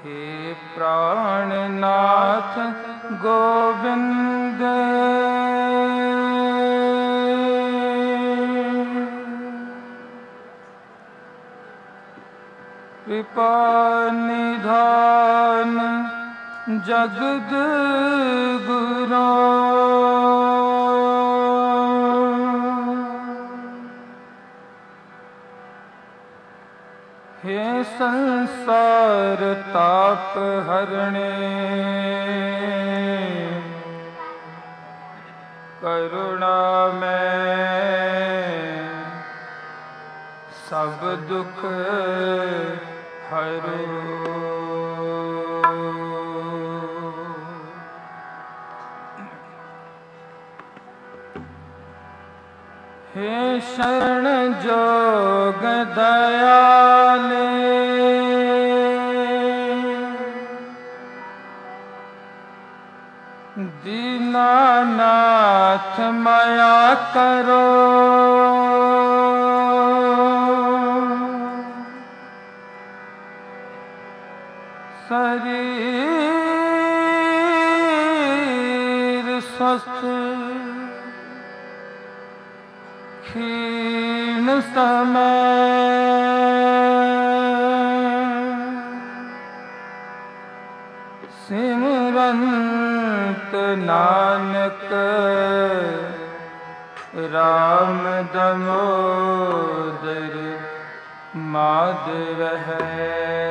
हे प्राणनाथ गोविंद कृपा निधान जगद गुरो हे संसार ताप हरणे करुणा में सब दुख हरो। हे शरण जोग दयाले दीनानाथ माया करो। शरीर स्वस्थ क्षीण समय सिमरंत नानक राम दामोदर माधव है।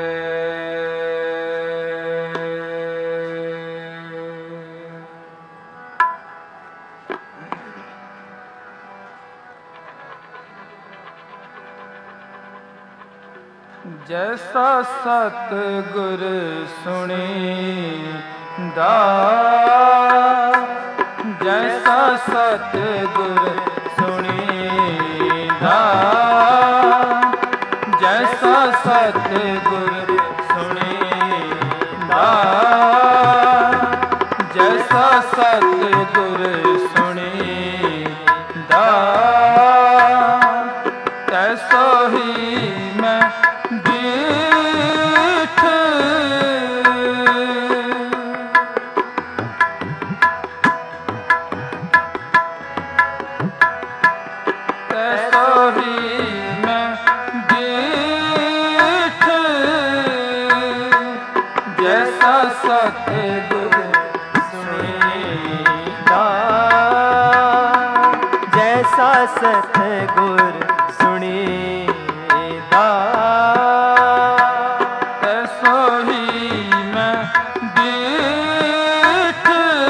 जैसा सतगुर सुनीदा जैसा सतगुर सुनीदा जैसा सतगुर सुनीदा जैसा सतगुर सुनीदा तैसो ही मैं सतगुर सुनीदा जैसा सतगुर सुनीदा तैसो ही मैं दीठ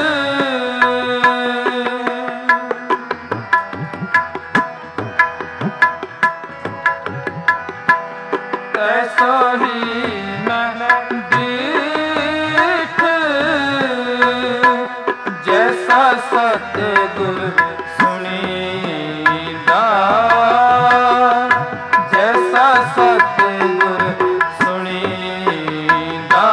तैसो ही मैं सतगुर सुनीदा जैसा सतगुर सुनीदा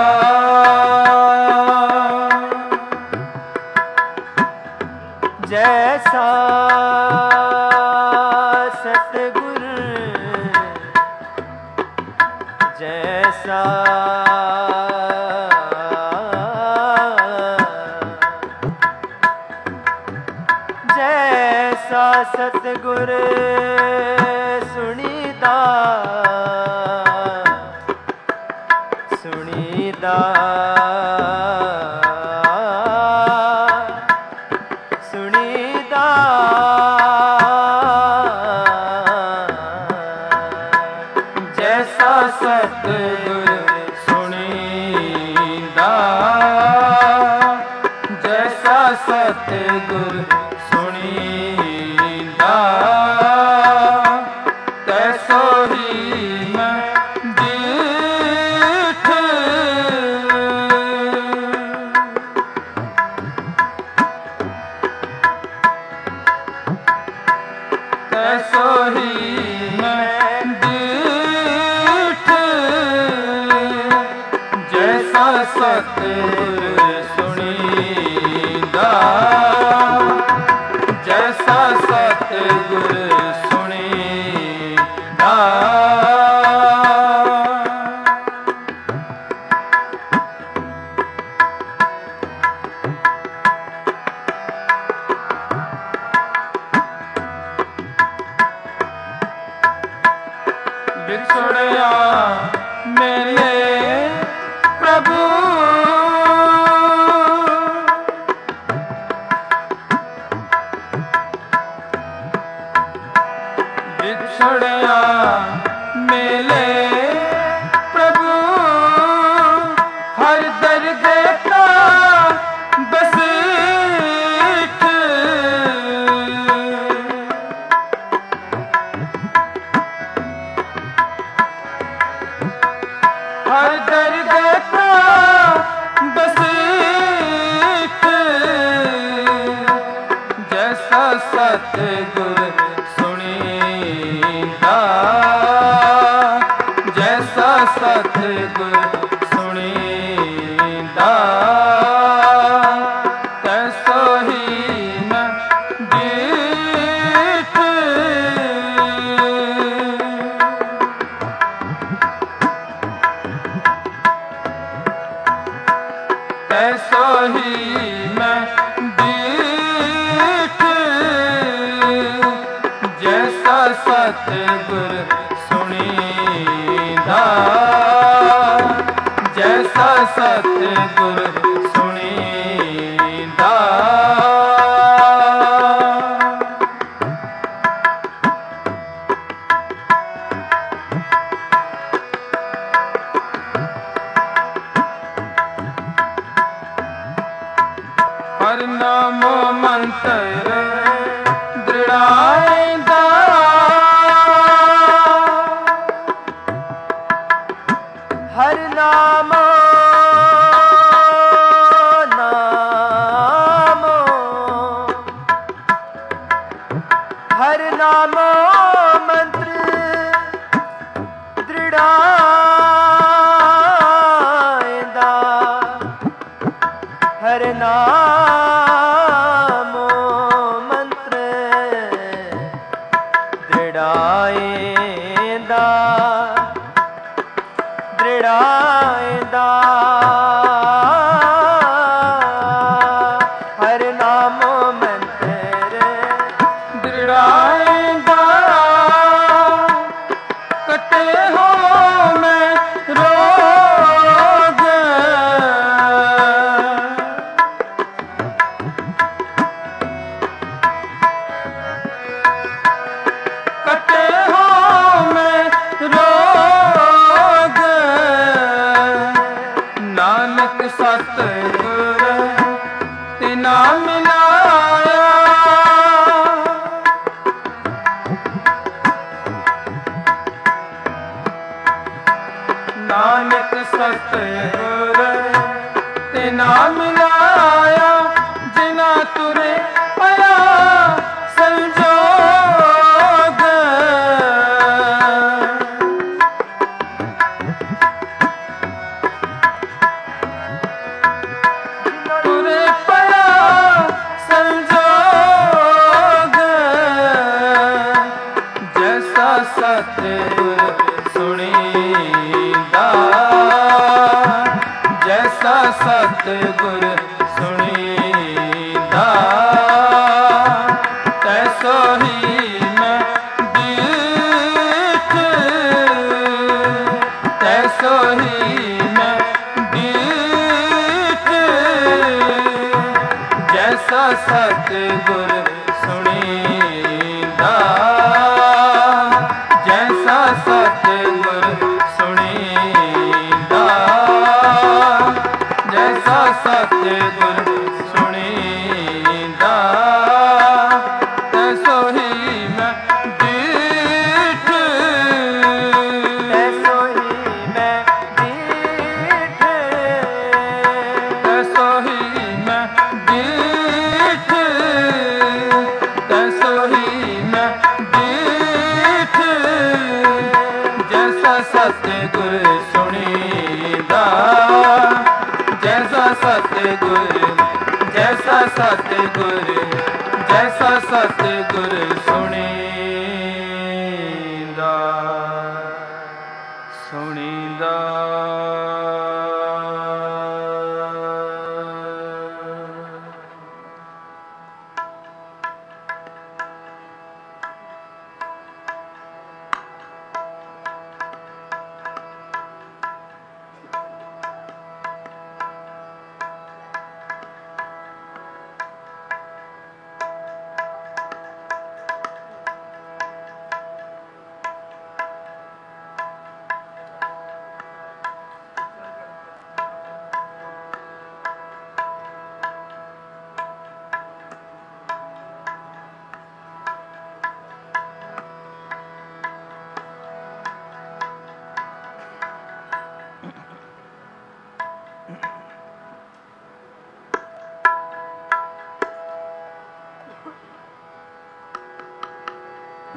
जैसा सतगुर जैसा जैसा सतगुर सुनीदा सुनीदा सुनीदा जैसा सतगुर सुनीदा जैसा सतगुर सुनीदा तैसो ही मैं दीठ तैसो ही मैं दीठ जैसा सतगुर सुनीदा जैसा सतगुर सुनीदा ਵਿਛੜਿਆ ਮਿਲੇ ਪ੍ਰਭੂ ਵਿਛੜਿਆ ਮਿਲੇ ਪ੍ਰਭੂ ਹਰ ਦਰਗਹਿ ਕਾ ਬਸੀਠ ਹਰ ਦਰਗਹਿ ਕਾ ਬਸੀਠ ਜੈਸਾ ਸਤਿਗੁਰ ਸੁਣੀਂਦਾ ਜੈਸਾ ਸਤਿਗੁਰ ਸੁਣੀਂਦਾ ਤੈਸੋ ਹੀ ਮੈਂ ਜੀਠ ਤੈਸੋ ਹੀ ਮੈਂ ਜੀਠ ਜੈਸਾ ਸਤਿਗੁਰ ਸੁਣੀਂਦਾ ਜੈਸਾ ਸਤਿਗੁਰ ਸੁਣੀਂਦਾ ਹਰ ਨਾਮ ਮੰਤਰ ਦ੍ਰਿੜਾਇਂਦਾ ਹਰ ਨਾਮ ਹਰ ਨਾਮ ਮੰਤਰ ਦ੍ਰਿੜਾਇਂਦਾ ਹਰ ਨਾਮ ਮੰਤਰ ਦ੍ਰਿੜਾਇਂਦਾ ਦ੍ਰਿੜਾਇਂਦਾ ਹਰ ਨਾਮ ਮੰਤਰ ਦ੍ਰਿੜਾਇਂਦਾ ਕਟੇ ਹੋ ਮੈਂ ਰੋਗ ਕਟੇ ਹੋ ਮੈਂ ਰੋਗ ਨਾਨਕ ਸਤਿਗੁਰ ਤਿਨਾ ਮਿਲਾਇਆ ਨਾਨਕ ਸਤਿਗੁਰ ਤਿਨਾ ਮਿਲਾਇਆ ਜਿਨਾ ਤੁਰੇ ਪਿਆ ਸੰਜੋਗ ਤੁਰੇ ਪਿਆ ਸੰਜੋਗ ਜੈਸਾ ਸਤਿਗੁਰ ਸੁਣੀਂਦਾ ਜੈਸਾ ਸਤਿਗੁਰ ਸੁਣੀਂਦਾ ਤੈਸੋ ਹੀ ਮੈਂ ਜੀਠ ਤੈਸੋ ਹੀ ਮੈਂ ਜੀਠ ਜੈਸਾ ਸਤਿਗੁਰ ਸੁਣੀਂਦਾ ਜੈਸਾ ਸਤਿਗੁਰ ਸੁਣੀਂਦਾ ਜੈਸਾ ਸਤਿਗੁਰ ਸੁਣੀਂਦਾ ਤੈਸੋ ਹੀ ਮੈਂ ਜੀਠ ਤੈਸੋ ਹੀ ਮੈਂ ਜੀਠ ਤੈਸੋ ਹੀ ਮੈਂ ਜੀਠ ਤੈਸੋ ਹੀ ਮੈਂ ਜੀਠ ਜੈਸਾ ਸਤਿਗੁਰ ਸੁਣੀਂਦਾ ਜੈਸਾ ਸਤਿਗੁਰ ਜੈਸਾ ਸਤਿਗੁਰ ਜੈਸਾ ਸਤਿਗੁਰ ਸੁਣੀਂਦਾ ਸੁਣੀਂਦਾ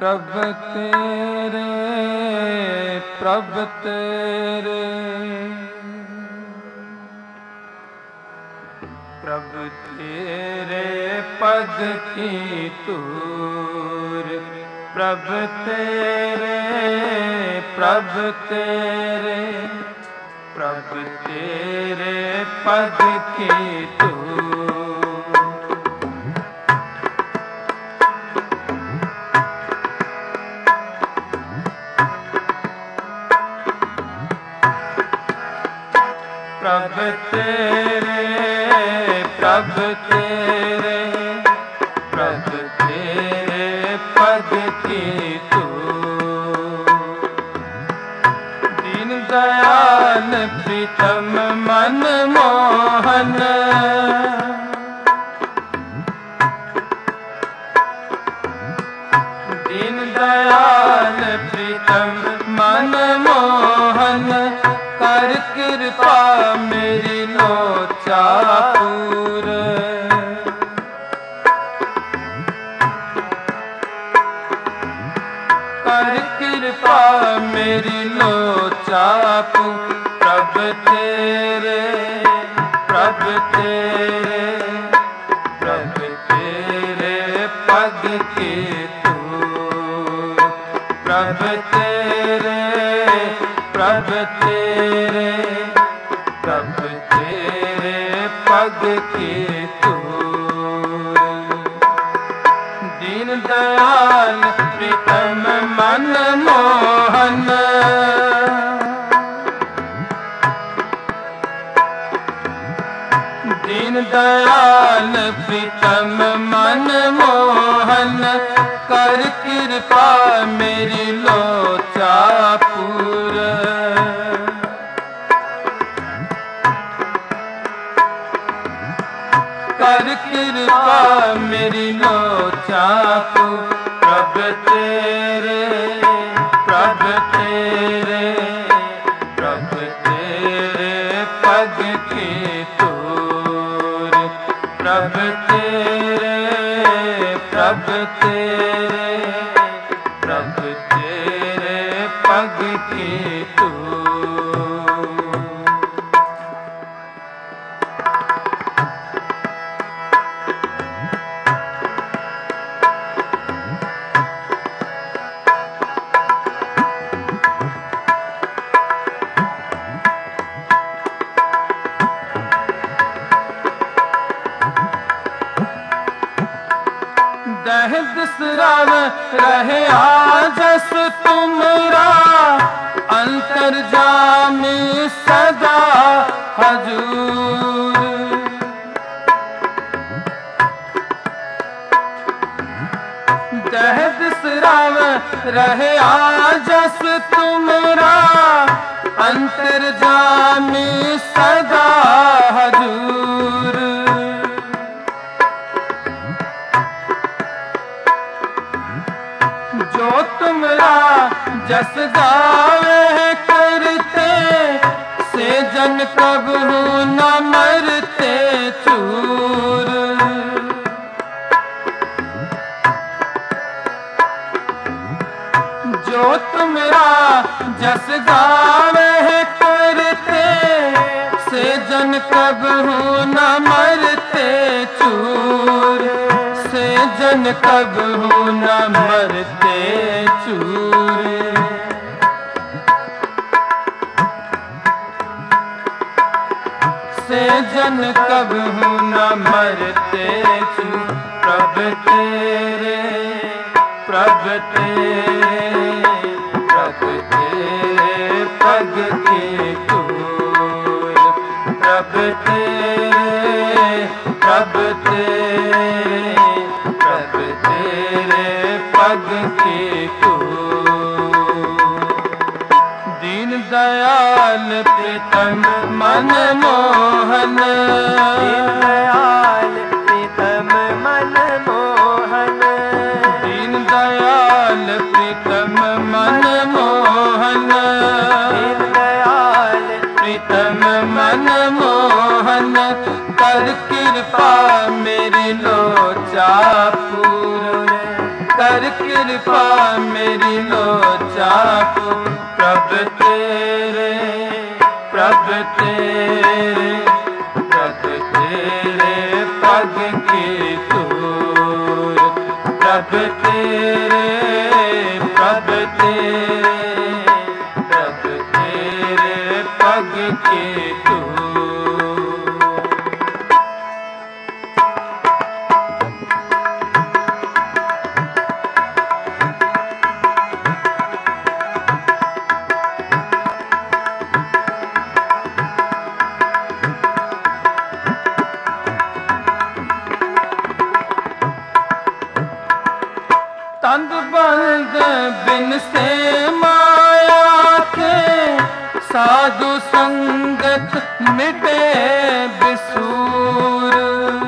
प्रभ तेरे, प्रभ तेरे, प्रभ तेरे पद की तूर, प्रभ तेरे, प्रभ तेरे, प्रभ तेरे पद की तूर। प्रभ तेरे, प्रभ तेरे, प्रभ तेरे पद की तूर। दीन दयाल प्रीतम मन मोहन, दीन दयाल प्रीतम मन मोहन, कर कृपा मेरी लोचा पूर। कर कृपा मेरी लोचा पूर। प्रभ तेरे, प्रभ तेरे, प्रभ तेरे पद की तूर। प्रभ तेरे, प्रभ तेरे, प्रभ तेरे पद की तूर। दीन दयाल प्रीतम मन मोहन, दीन दयाल प्रीतम मन मोहन, कर कृपा मेरी लोचा पूर। कर कृपा मेरी लोचा पूर। प्रभ तेरे, प्रभ तेरे, प्रभ तेरे पद की तूर। प्रभ तेरे, प्रभ तेरे, प्रभ तेरे पद की तूर। दहद सिराव रहे आजस तुमरा, अंतर्जामी सदा हजूर। दहद सिराव रहे आजस तुमरा, अंतर्जामी सदा हजूर। जो तुमरा जस गावे करते, से जन कबहू न मरते चूर। जो तुमरा जस गावे करते, से जन कबहू न मरते चूर। से जन कबहू न मरते चूर। से जन कबहू न मरते चूर। प्रभ तेरे, प्रभ तेरे, प्रभ तेरे पद की तूर। प्रभ तेरे, प्रभ तेरे, प्रभ तेरे पद की तूर। दीन दयाल प्रीतम मन मोहन, दीन दयाल प्रीतम मन मोहन, दीन दयाल प्रीतम मन मोहन, दीन दयाल प्रीतम मन मोहन, कर कृपा मेरी लोचा पूर। कर कर कृपा मेरी लोचापू प्रभ तेरे प्रभ तेरे प्रभ तेरे पग की तूर प्रभ तेरे प्रभ तेरे प्रभ तेरे पग की तूर। तंद बंद बिन से माया के साधु संगत मिटे बिसूर।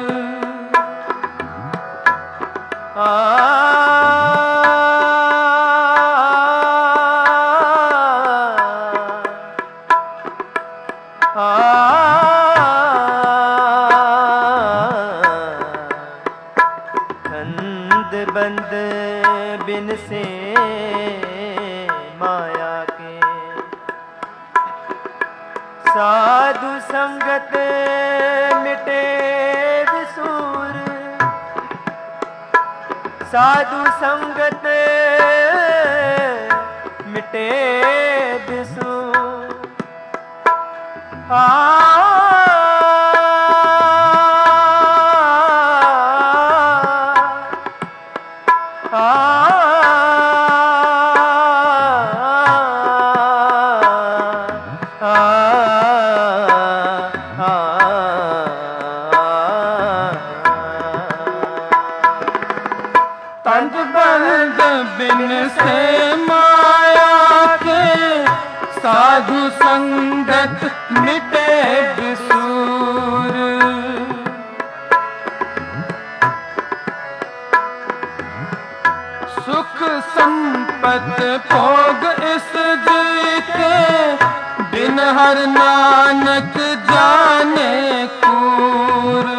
बंद बिन से माया के साधु संगत मिटे विसूर। साधु संगत मिटे विसूर। तंद बंद बिन से माया के साधु संगत मिटे बिसूर। सुख संपत भोग इस जी के बिन हर नानक जाने कूर।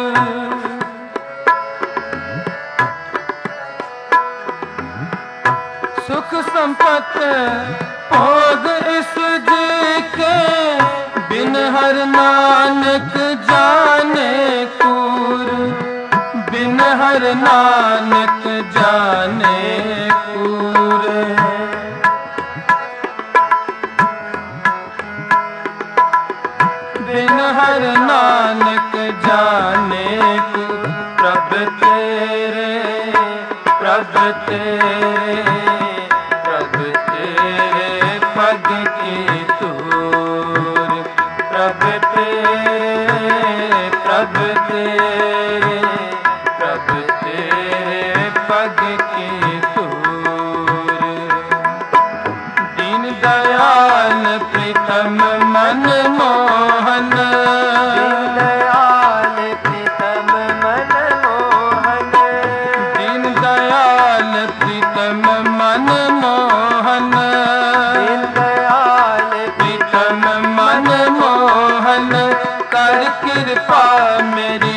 सुख संपत भोग इस जी के बिन हर नानक जाने कूर। बिन हर नानक जाने कूर। बिन हर नानक जाने कूर। प्रभ तेरे प्रभ तेरे प्रभ तेरे पग की तूर। प्रभ तेरे प्रभ तेरे प्रभ तेरे पग की तूर। दीन दयाल प्रीतम मन मोहन। दीन दयाल प्रीतम मन मोहन। दीन दयाल प्रीतम मन मोहन। दीन दयाल प्रीतम मन मोहन कर कृपा मेरी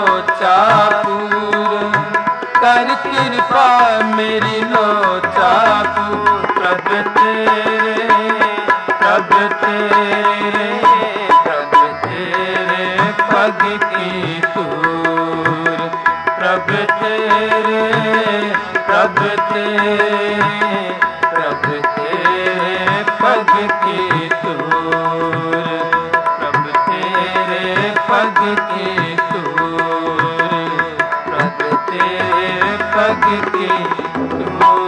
लोचापूर। कर कृपा मेरी लोचापूर। प्रभ तेरे प्रभ तेरे प्रभ तेरे पग की तूर। प्रभ तेरे प्रभ तेरे प्रभ तेरे पग की तूर। प्रभ तेरे पग की तूर। प्रभ तेरे पग की तूर।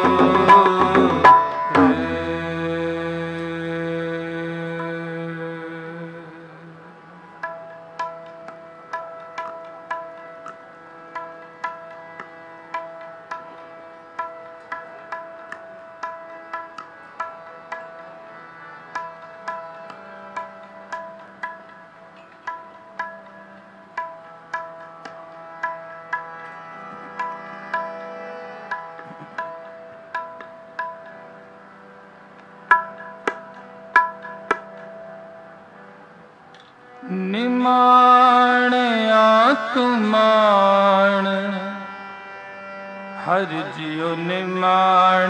निमाण आत्मान हर जियो निमाण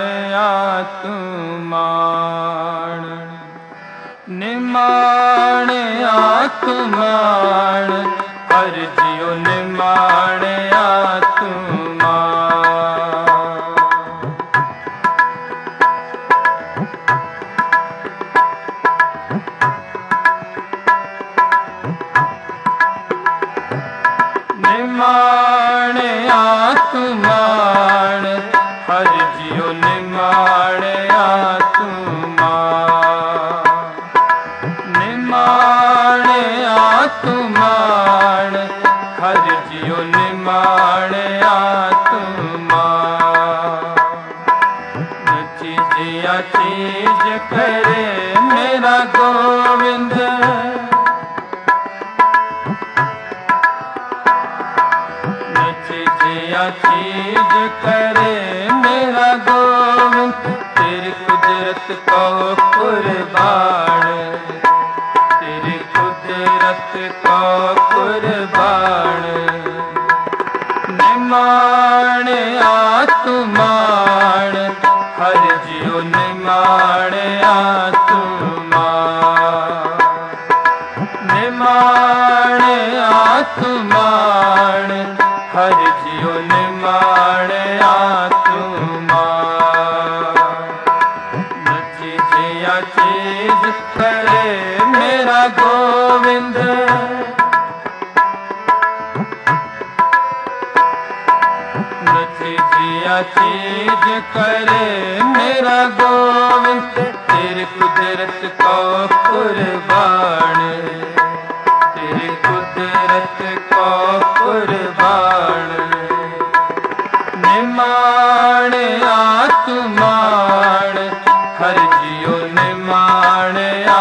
आत्मान, निमाण आत्मान, हर जियो निमाण आत्मान। निमाण आत्मान, हर जियो निमाण आत्मान, निमाण आत्मान, हर जियो निमाण आत्मान। चीजिया चीज करे मेरा गोविंद, चीज करे मेरा गोविंद, तेरी कुदरत को कुर्बान, तेरी कुदरत को कुर्बान। निमाण आत्मान, हर जियो निमाण आत्मान, निमाण आत्मान, हर जियो निमाण आत्मान। चीजिया चीज करे मेरा गोविंद, चीजिया चीज करे मेरा गोविंद, तेरी कुदरत को कुर्बान, तेरी कुदरत को कुर्बान। निमाण आत्मान, हर जियो निमाण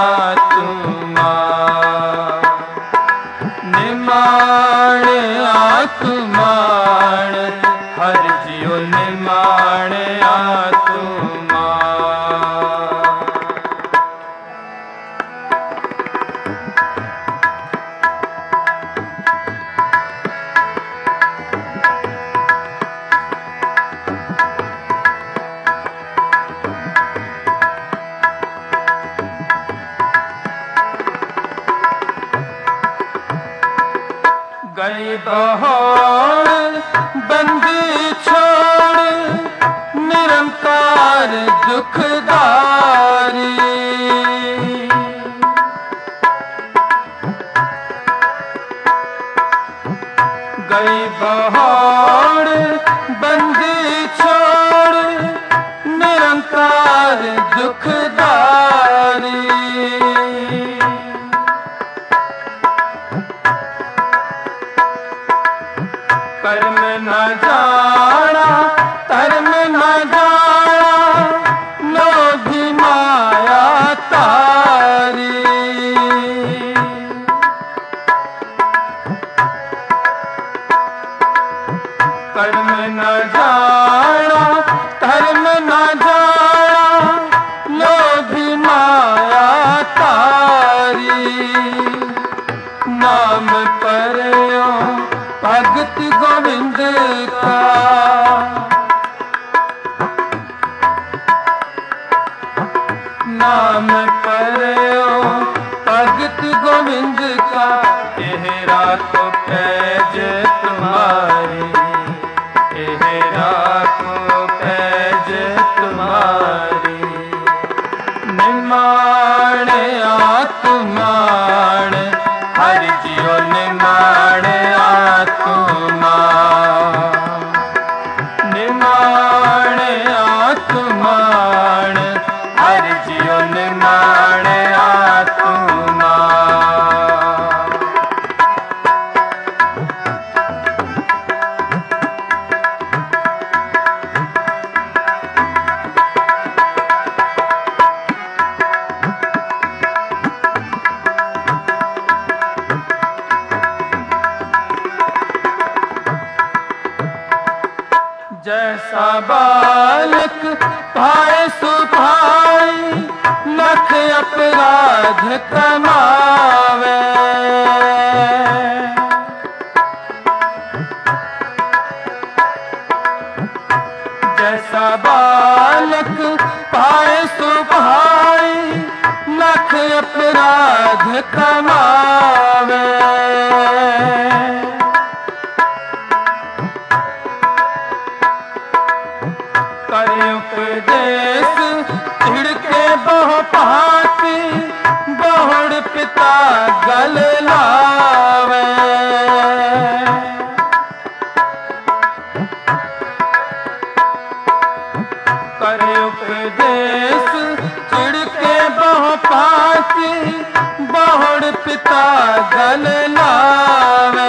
आत्मान, निमाण आत्मान, हर जियो निमाण आत्मान। गई बहोर बंदी छोड़ निरंकार दुखदारी, गई बहोर बंदी छोड़ निरंकार दुखदारी। कर्म न जाना धर्म न जाना, लोभी माया तारी। कर्म न जाना धर्म न जाना, लोभी माया तारी। नाम पर भगत गोविंद का, नाम पर भगत गोविंद का, यह राखो पैज तुम्हारी, यह राखो पैज तुम्हारी। निमाण आत्मान, हर जियो निमाण आत्मान, निमाण आत्मान, हर जियो निमाण आत्मान। जैसा बालक भाई सुभाई, लख अपराध कमावे। कमावे। करे उपदेश छिड़के बहु भांति, बहुड़ पिता गल लावे। करे उपदेश छिड़के बहु भांति, बहुड़ पिता गल लावे।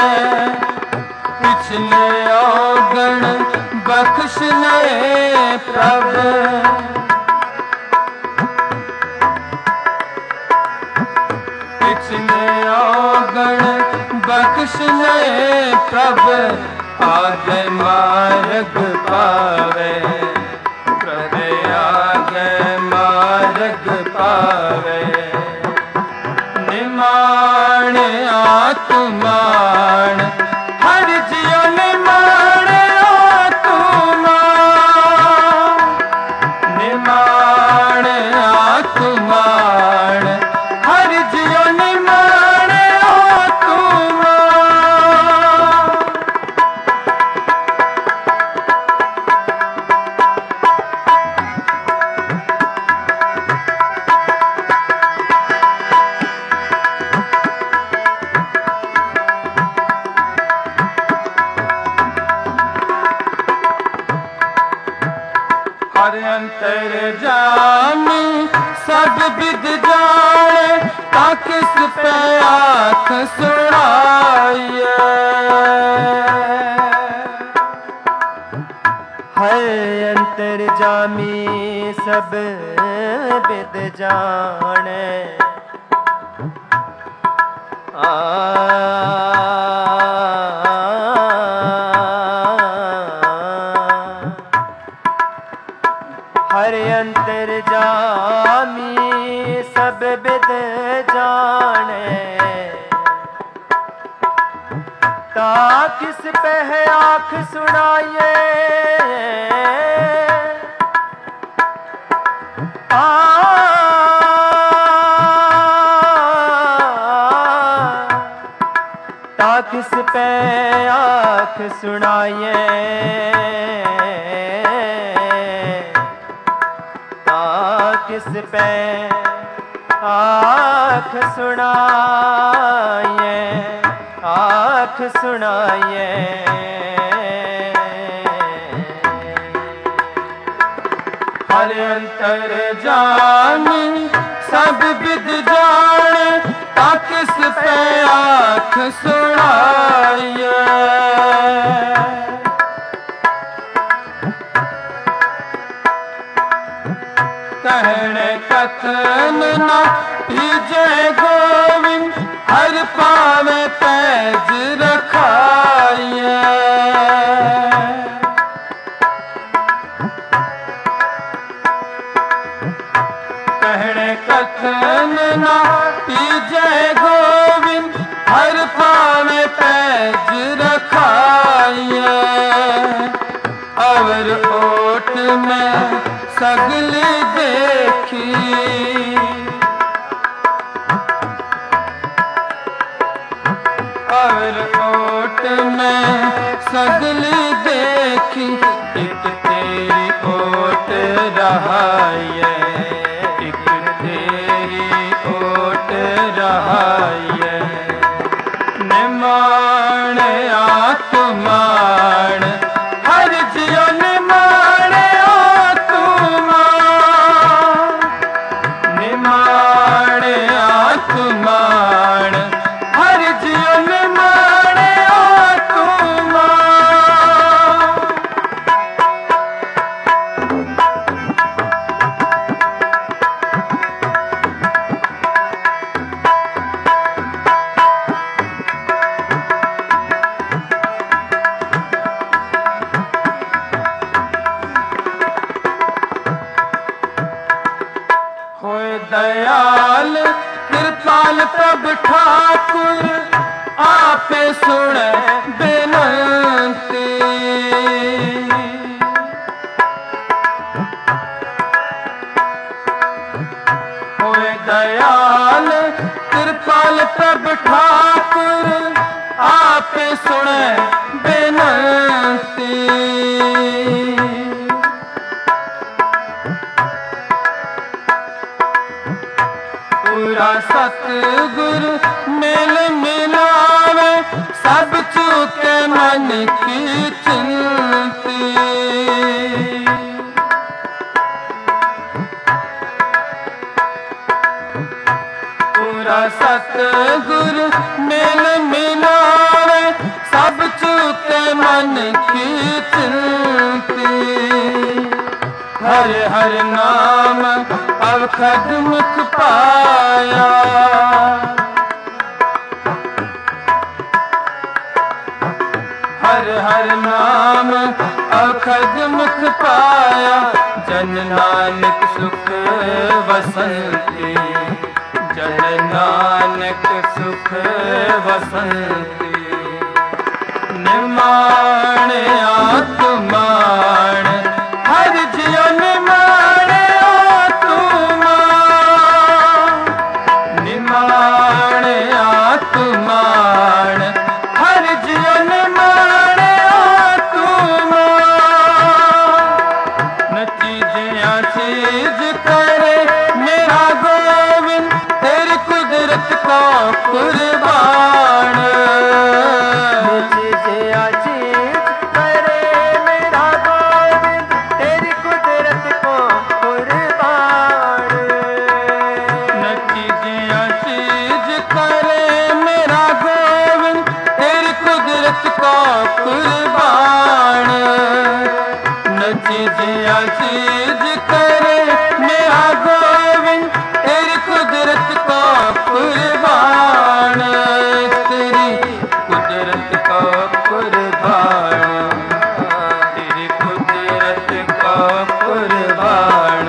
पिछले औगण बख्श ले प्रभु, पिछले औगण बख्श ले प्रभु, आगे मार्ग पावे। प्रभु आगे मार्ग पावे। निमाण आत्मान हर जियो निमाण आत्मा, निमाण आत्मान हर जियो निमाण आत्मा। हर अंतर जामी सब विद जाने, किस पे आँख सुनाइए। हर अंतर जामी सब विद जाने, हर अंतर जामी सब विद जाने, ता किस पे है आँख सुनाइए। ता किस पे आँख सुनाइए। किस पे आँख सुनाइए, आँख सुनाइए। हर अंतर जानी सब विद जाने, किस पे आँख सुनाइए। कहने कथन न भीजे गोविंद, हर पावे पैज रखाइए। कहने कथन न भीजे गोविंद, हर पावे पैज रखाइए। और ओट में सगली देखी, और ओट में सगली देखी, एक तेरी ओट रहाइए, एक तेरी ओट रहाइए। निमाण आत्मान हर जियो निमाण आत्मा, निमाण आत्मान हर जियो निमाण आत्मा। दयाल कृपाल प्रभु ठाकुर, आपे सुने बेनती। होए दयाल कृपाल प्रभु ठाकुर आप सुने बेनती। पूरा सतगुरु मेल मिलावे सब चूके मन की चिंती। पूरा सतगुरु मेल मिलावे सब चूके मन की चिंती। हर हर नाम अवखद मुख पाया। हर हर नाम अवखद मुख पाया। जन नानक सुख वसंती। जन नानक सुख वसंती। निमाण आत्मान हर जियो निमाण आत्मान। निमाण आत्मान हर जियो निमाण आत्मान। न चीज़ियाँ चीज करे मेरा गोविंद तेरी कुदरत को कुर्बान। चीज़ियाँ चीज करे मेरा गोविंद तेरी कुदरत को कुर्बान। तेरी कुदरत को कुर्बान। तेरी कुदरत को कुर्बान।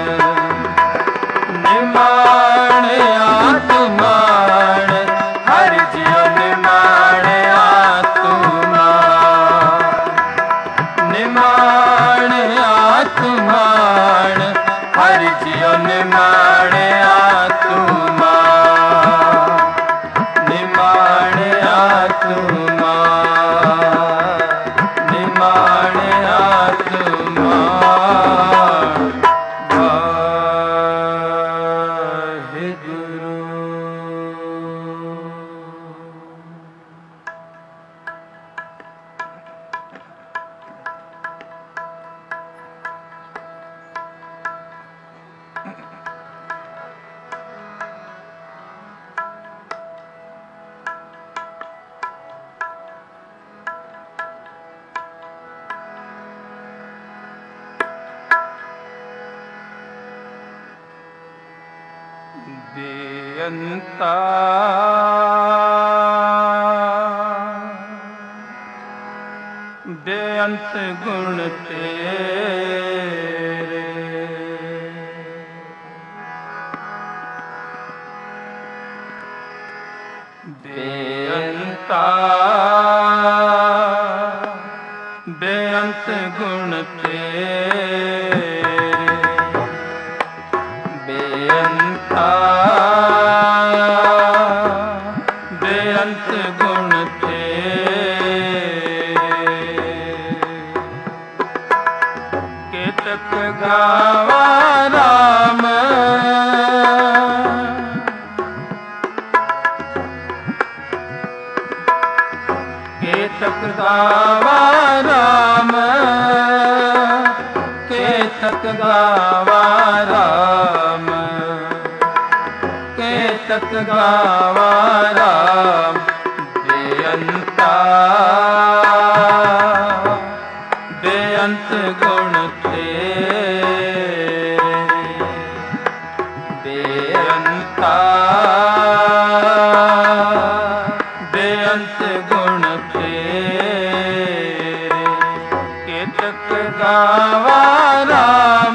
निमाण आत्मान हर जियो निमाण आत्मान। निमाण आत्मान हर जियो निमाण आत्मान। निमाण आत्मान। निमाण आत्मान। वाहिगुरु। बेअंता बेअंत गुण तेरे। बेअंता बेअंत गुण तेरे। बेअंता बेअंत गुण तेरे। केतक गावा राम। केतक गावा राम। केतक गावा राम। केतक गावा राम। बेअंता बेअंत गुण तेरे। बेअंता बेअंत गुण तेरे। केतक गावा राम।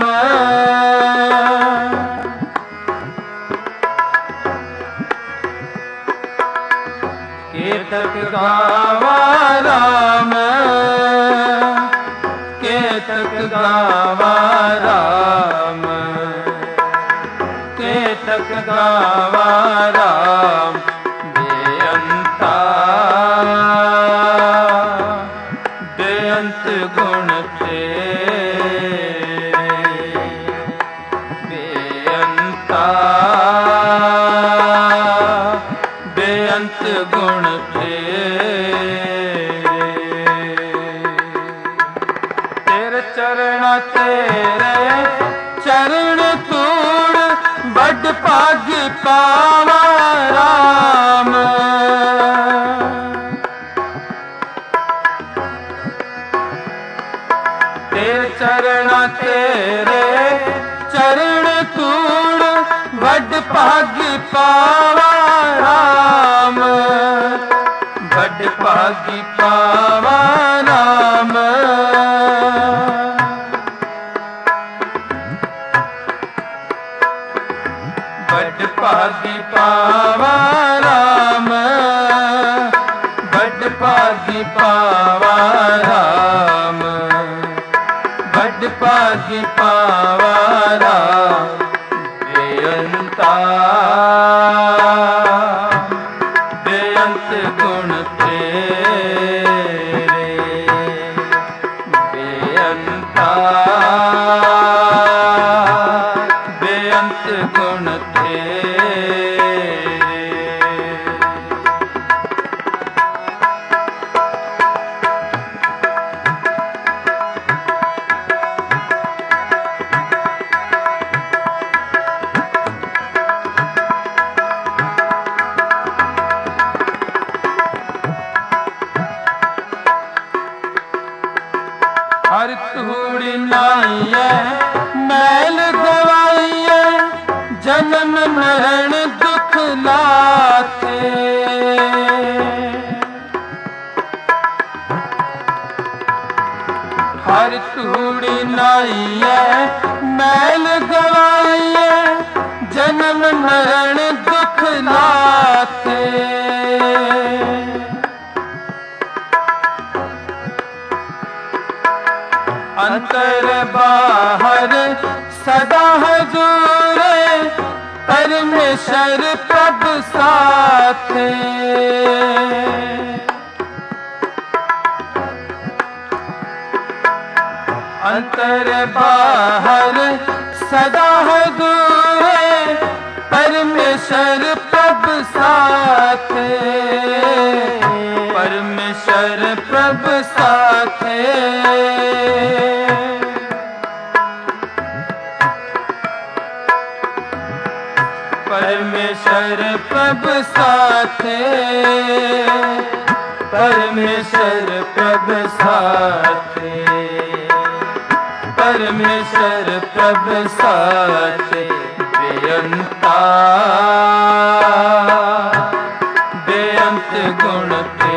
केतक गावा राम। केतक गावा राम। केतक गावा राम। बेअंत गुण तेरे चरण तेरे चरण तूड़ बड़ भाग्य पावा राम। तेरे चरण तूड़ बड़ भाग्य पावा राम। बड़ भाग्य पावा राम। बड़ भाग्य पावा राम। बड़ भाग्य पावा राम। बड़ भाग्य पावा राम। बेअंता बेअंत गुण तेरे बेअंता बेअंत गुण तेरे। हर तूड़ी नाइए मैल गवाइए जन्म मरण दुख लाथे। हर तूड़ी नाइए मैल गवाइए जन्म मरण दुख लाथे। अंतर बाहर सदा हजूर परमेश्वर प्रभु साथे। अंतर बाहर सदा हजूर परमेश्वर प्रभु साथे। परमेश्वर प्रभु साथे। परमेश्वर प्रभु साथे। परमेश्वर प्रभु साथे। परमेश्वर प्रभु साथे। बेअंता बेअंत गुण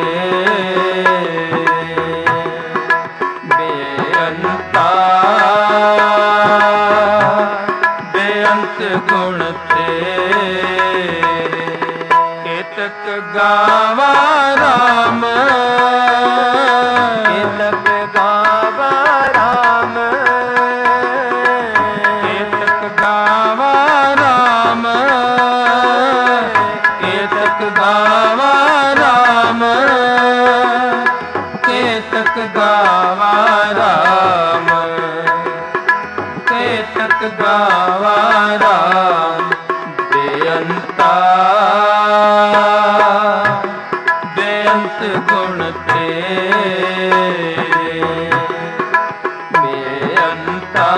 तेरे बेअंता बेअंत गुण तेरे। केतक गावा राम। केतक गावा राम। केतक गावा राम। केतक गावा राम। केतक गावा राम। केतक गावा राम। बेअंता बेअंत गुण तेरे बेअंता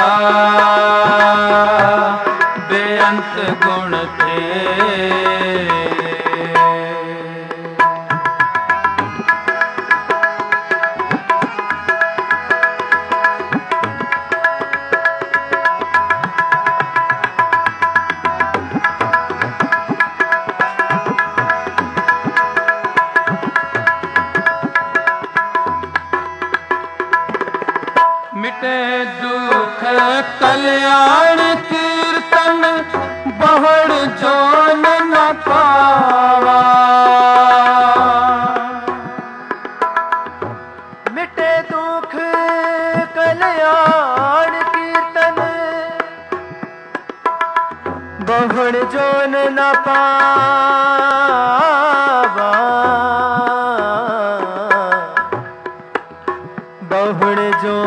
बेअंत गुण तेरे। मिटे दुख कल्याण कीर्तन बहुड़ जोन न पावा। मिटे दुख कल्याण कीर्तन बहुड़ जोन न पावा। बहुड़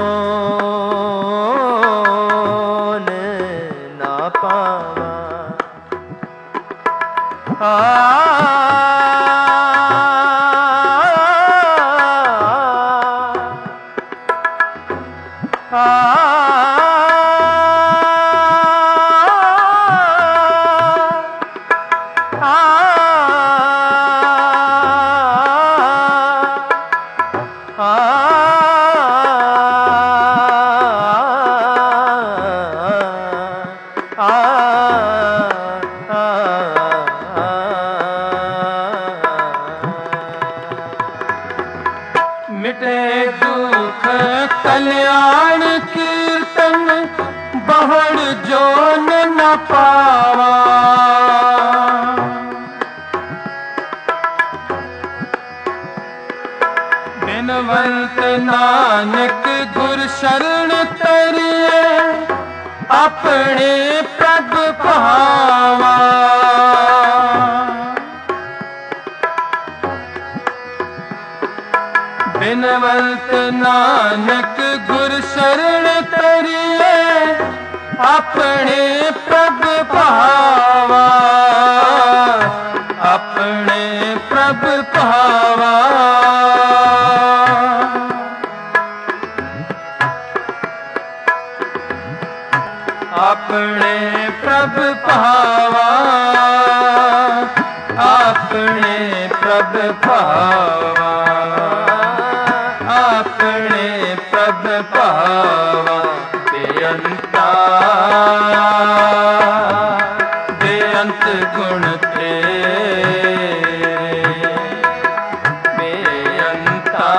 जोन न पावा। कल्याण कीर्तन बहुड़ जोन न पावा। बिनवंत नानक गुर शरण तरिए अपने प्रभ पावा। बिनवंत नानक गुर शरण तरिए अपने प्रभ पावा। अपने प्रभ पावा। अपने प्रभ पावा। अपने प्रभ पावा। अपने प्रभ पावा। बेअंता बेअंत गुण तेरे। बेअंता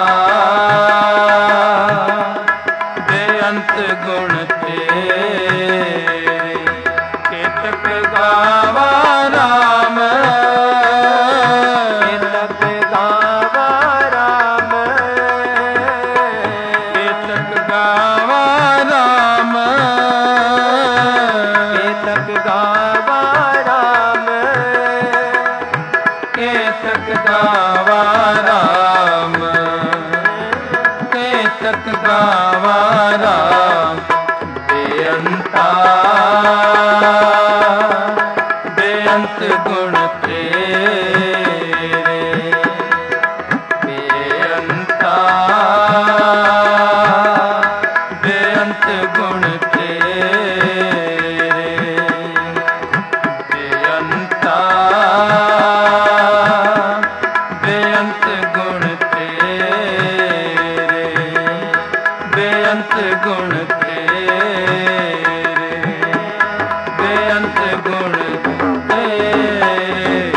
बेअंत गुण तेरे। केतक गावा राम। केतक गावा राम। केतक गावा राम। केतक गावा राम। केतक गावा राम। केतक गावा राम। बेअंता बेअंत गुण तेरे। बेअंता बेअंत गुण तेरे। बेअंता बेअंत गुण तेरे। बेअंत गुण तेरे। बेअंत गुण तेरे।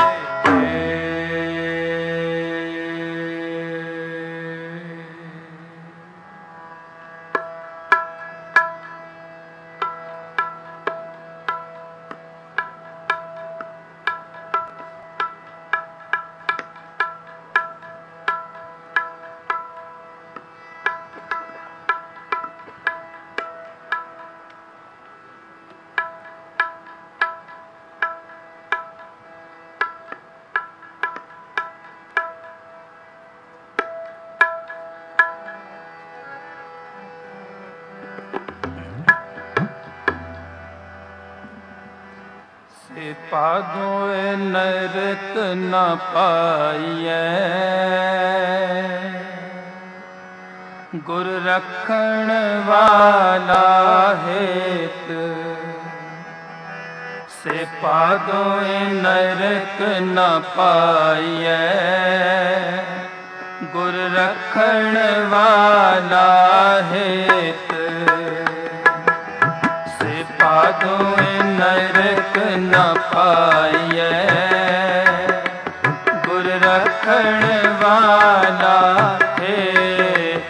पादों नरक न पाइए। गुर रखण वाला हेत। से पादों नरक न पाइए। गुर रखण वाला हेत। से पादों नरक न पाइए। गुर रखण वाला हेत।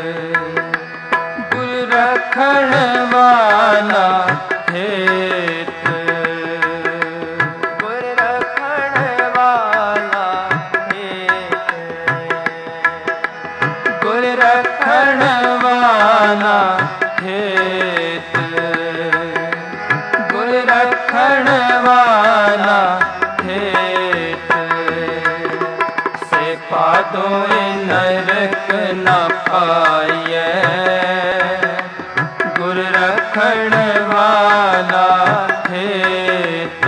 गुर रखण वाला हेत। गुर रखण वाला हेत। गुर रखण वाला हेत। गुर रखण वाला हेत। से पादों नरक न पाइए। गुर रखण वाला हेत।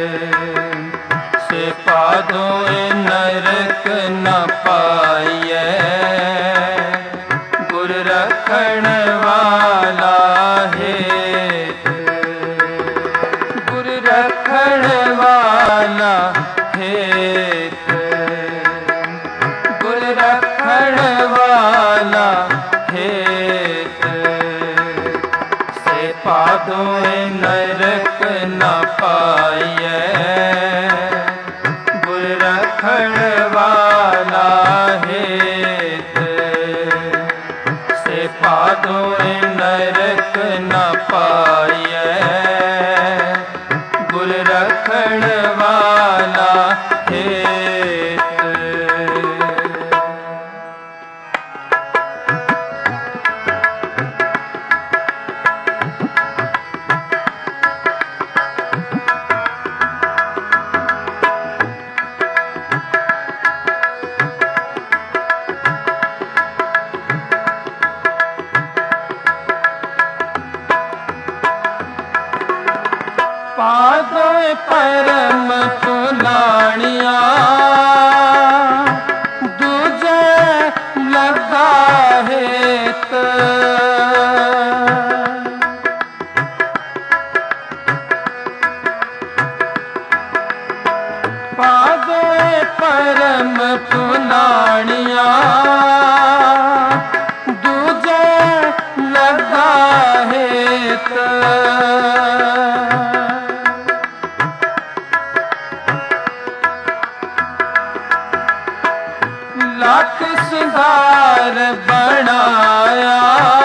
से पादों नरक न पाइए। गुर रखण वाला हेत। गुर रखण वाला हेत। गुर रखण वाला हेत। से पादों नरक न पाइए। गुर रखण वाला हेत। से पादों पादों नरक न पाइए, गुर रखण वाला हेत। पादों परम फुलाणिया, दूजे लगा हेत। पादों परम फुलाणिया, दूजे लगा हेत। लाख सिंगार बनाया,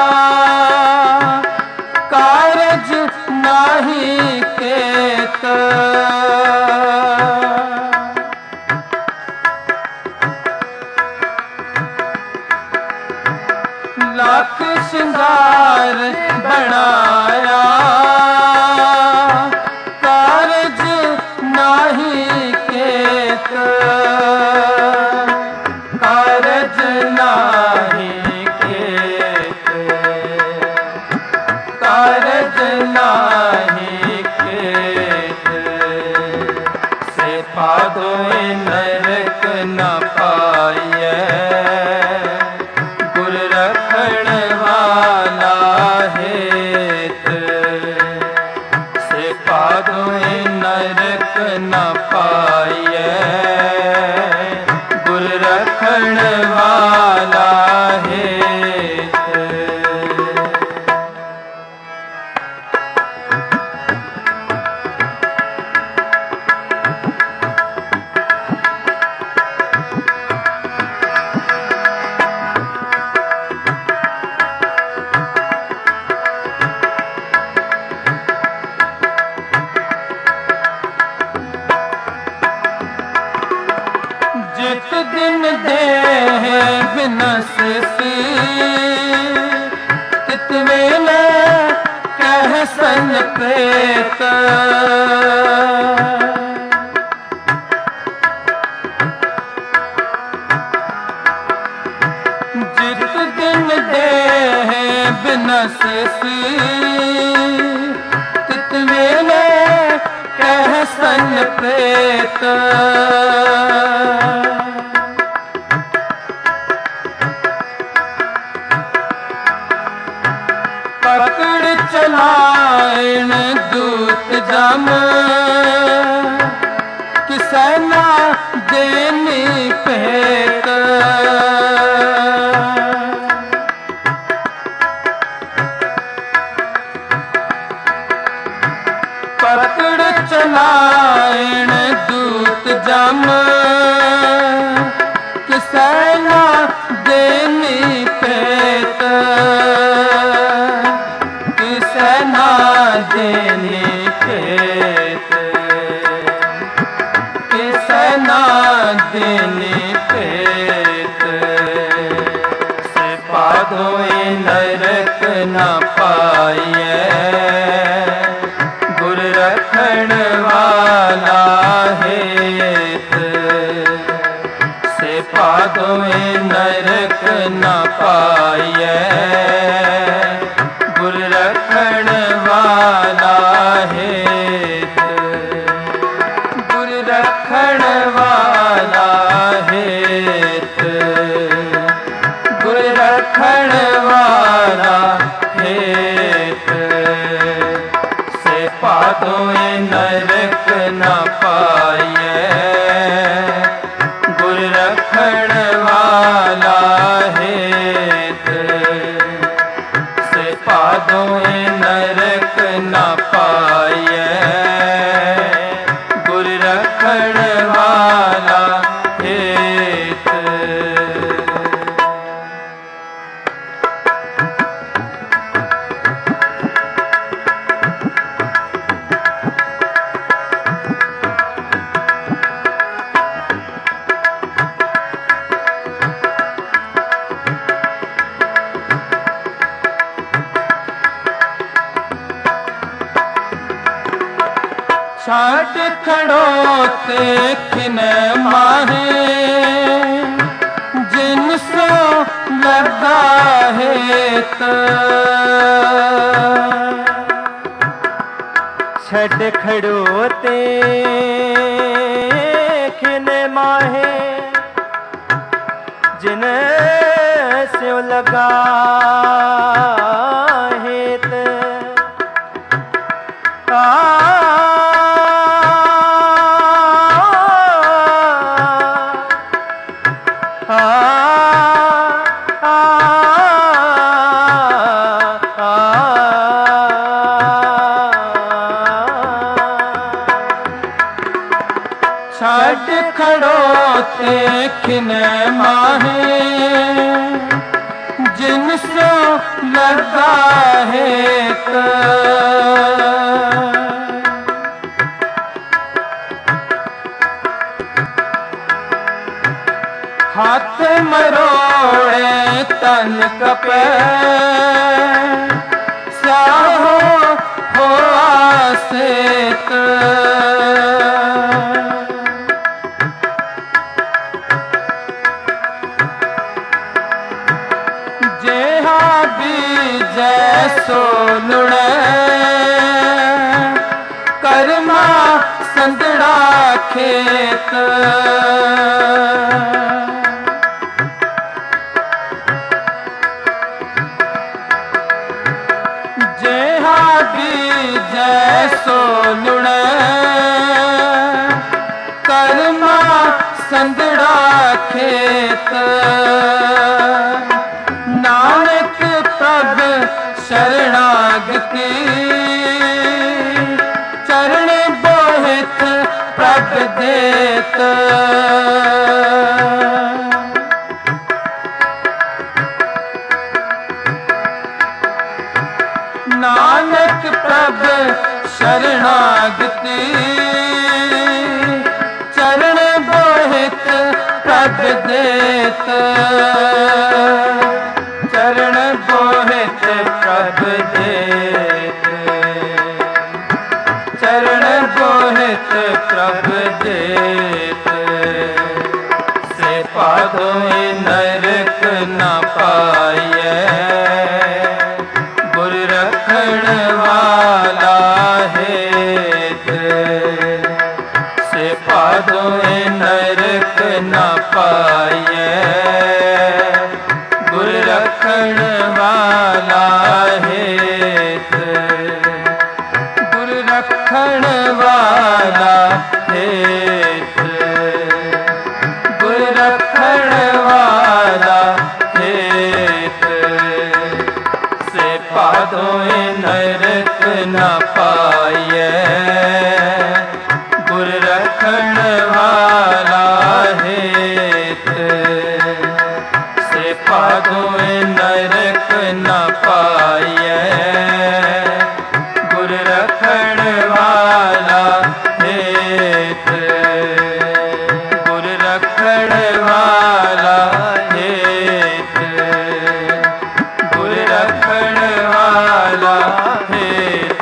कारज नाही केत। लाख सिंगार बनाया, कारज नाही केत। कारज नाही केत, कारज नाही केत। से पादों नरक न पाइए, गुर रखण वाला हेत। से पादों नरक न पाइए, गुर रखण वाला हेत। जित दिन देह बिनसती, तित वेले कह सन प्रेत। जित दिन देह बिनसती, तित वेले कह सन प्रेत। पकड़ चलाएन दूत जम, किसै ना देनी भेंट। पकड़ चलाएन दूत जम, किसै ना देनी भेंट। किसै ना देनी भेंट, किसै ना देनी भेंट। से पादों नरक न पाइए, गुर रखण वाला हेत। से पादों नरक न पाइए, गुर रखण वाला हेत। गुर रखण वाला हेत, गुर रखण वाला हेत। से पादों नरक न पाइए, गुर रखण वाला हेत। छाड़ खड़ोते खिन माहे जिन सो लगा हेत छड़ खड़ोते खिन माहे जिन से लगा हेत छड़ खड़ोते खिन माहे जिन सो लगा हेत हाथ मरोड़े तन कपे स्याहो हो आसेत जेहा बीजै सो लुड़े कर्मा संदड़ा खेत जेहा बीजै सो लुड़े कर्मा संदड़ा खेत नानक प्रभ शरणागति चरण बोहित प्रभ देत नानक प्रभ शरणागति चरण बोहित प्रभ देत चरण बोहित प्रभ देत चरण बोहित प्रभ देत से पादो नरक न पाए गुर रखण वाला हेत से पादो नरक न पाए गुर रखण वाला हेत गुर रखण वाला हेत गुर रखण वाला हेत से पादों नरक न पाए गुर रखण वाला हेत से पादों नरक न पाए गुर रखण वाला हेत गुर रखण वाला हेत गुर रखण वाला हेत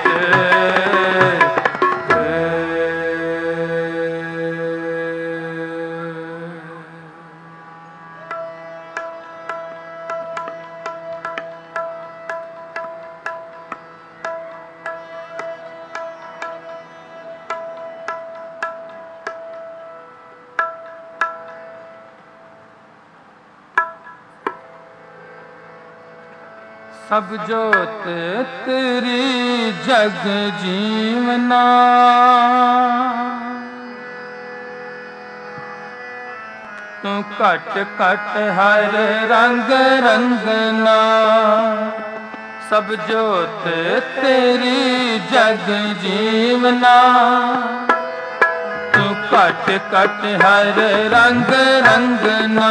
सब जोत तेरी जग जीवना तू कट कट हर रंग रंगना सब जोत तेरी जग जीवना तू कट कट हर रंग रंगना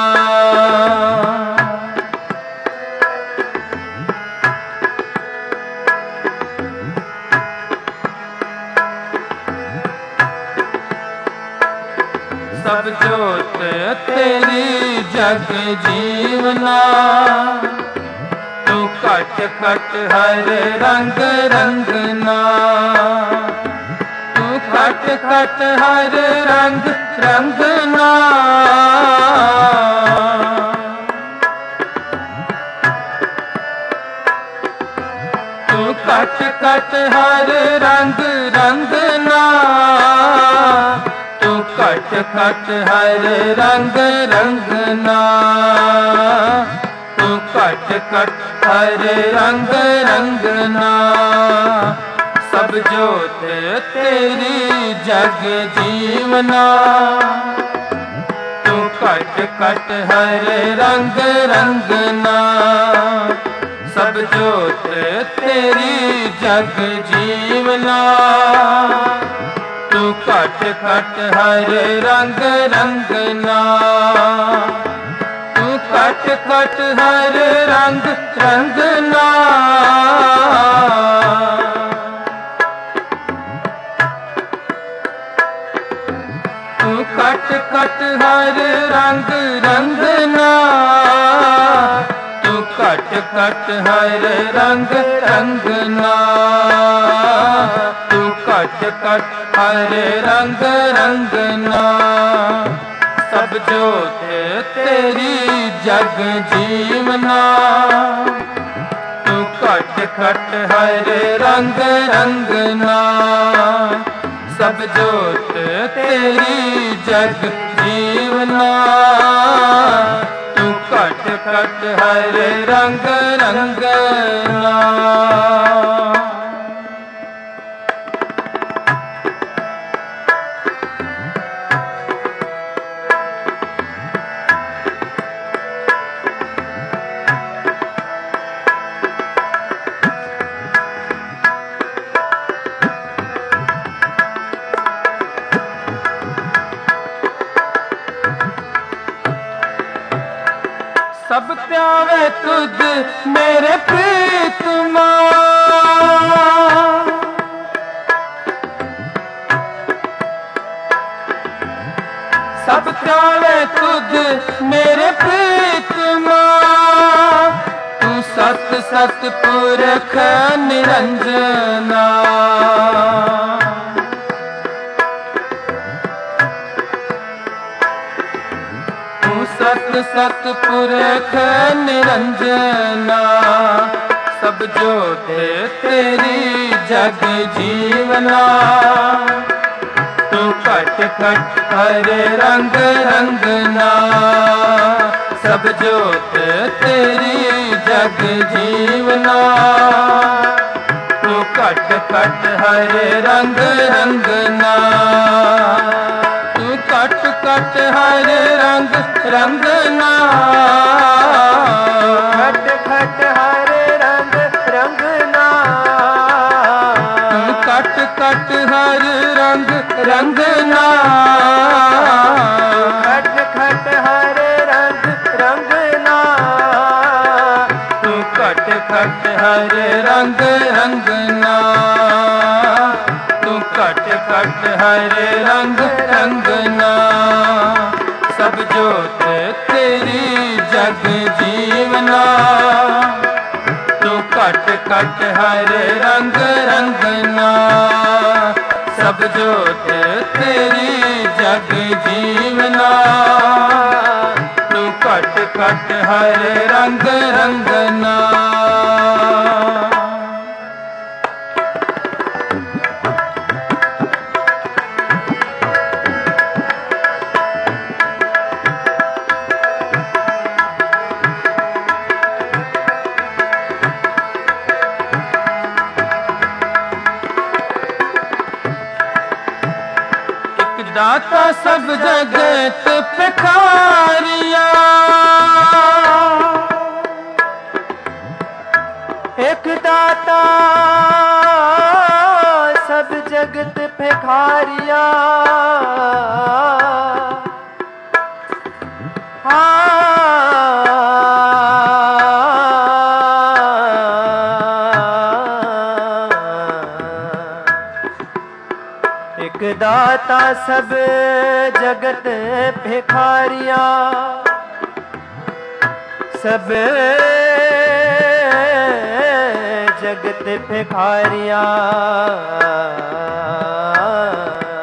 सब जोत तेरी जग जीवना तू कट कट हर रंग रंगना तू कट कट हर रंग रंगना, तू कट कट हर रंग रंगना, तू कट कट हर रंग रंगना, तू कट कट हर रंग रंगना। सब जोत तेरी जग जीवना, तू कट कट हर रंग रंगना। सब जोत तेरी जग जीवना, तू कट कट हर रंग रंगना, तू कट कट हर रंग रंगना। तू कट कट हर रंग रंगना, तू कट कट हर रंग रंगना, तू कट कट हर रंग रंगना। सब जोत तेरी जग जीवना, तू कट कट हर रंग रंगना। सब जोत तेरी जग जीवना, तू कट कट हर रंग रंगना। सब त्यावे तुझ मेरे प्रीतमा, सब त्यावे तुझ मेरे प्रीतमा। तू सत सत पुरख निरंजना, सत सत पुरख निरंजना। सब जोत तेरी जग जीवना, तू कट कट हर रंग रंगना। सब जोत तेरी जग जीवना, तू कट कट हर रंग रंगना। तू कट कट हर रंग रंगना, कट कट हर रंग रंगना। तू कट कट हर रंग रंगना, कट कट हर रंग रंगना। तू कट कट हर रंग रंगना, तू कट कट हर रंग रंगना। सब जोत तेरी जग जीवना, तू कट कट हर रंग रंगना। सब जोत तेरी जग जीवना, तू कट कट हर रंग रंगना। दाता सब जगत भिखारिया, एक दाता सब जगत भिखारिया। एक दाता सब जगत भिखारिया, सब जगत भिखारिया।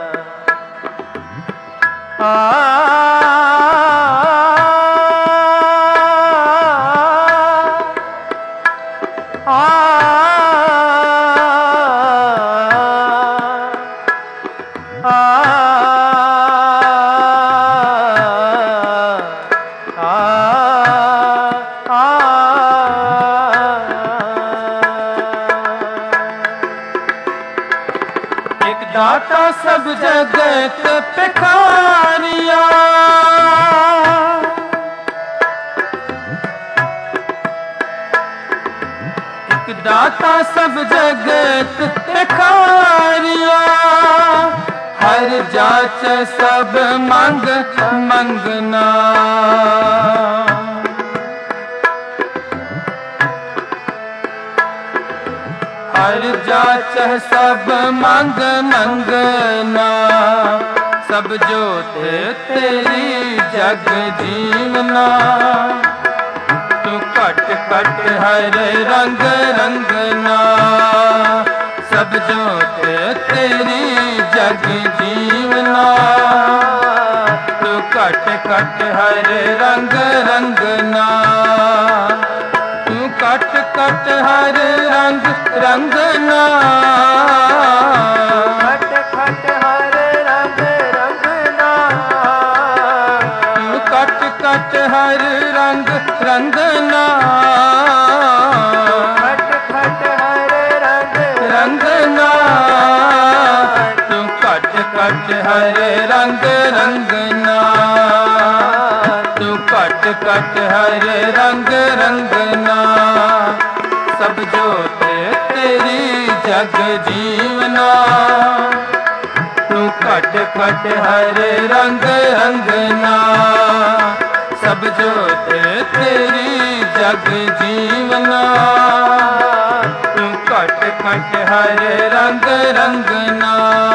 दाता सब जगत पिकारिया, एक दाता सब जगत पिकारिया, हर जाच सब मंग मंगना। हर जाच सब मंग मंगना, सब जोत तेरी जग जीवना। तू कट कट हर रंग रंगना, सब जोत तेरी जग जीवना। तू कट कट हर रंग रंगना, तू कट कट हर रंग रंगना। खट खट हर रंग रंगना, तू कट कट हर रंग रंगना। खट खट हर रंग रंगना, तू कट कट हर रंग रंगना। तू कट कट हर रंग रंगना, सब जोत तेरी जग जीवना। तू कट कट हर रंग रंगना, सब जोत तेरी जग जीवना। तू कट कट हर रंग रंगना।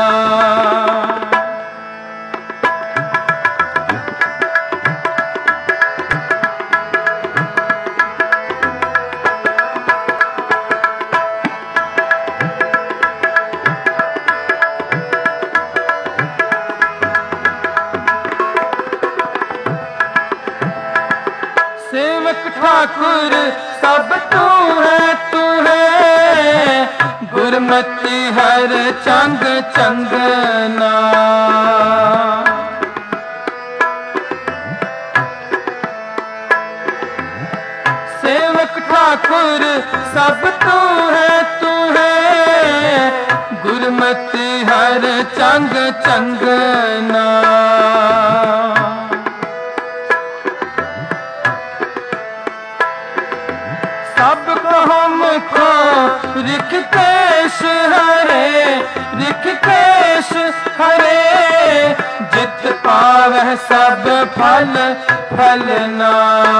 सेवक ठाकुर सब तू है, गुरमति हर चंग चंगना। सेवक ठाकुर सब तू है, गुरमति हर चंग चंगना। सबको हमको ऋषिकेश हरे, ऋषिकेश हरे, जित पावह सब फल फलना।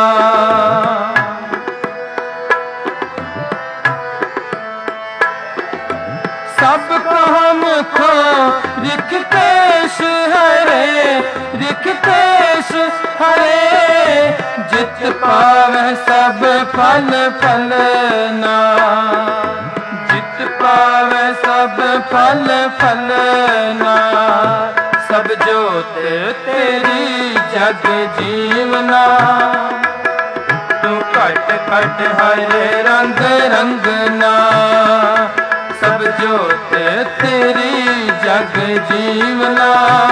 सबको हमको ऋषिकेश हरे, ऋषिकेश हरे, जित पावह सब फल फलना। जित पावह सब फल फलना, सब जोत तेरी जग जीवना। तू कट कट हर रंग रंगना, सब जोत तेरी जग जीवना।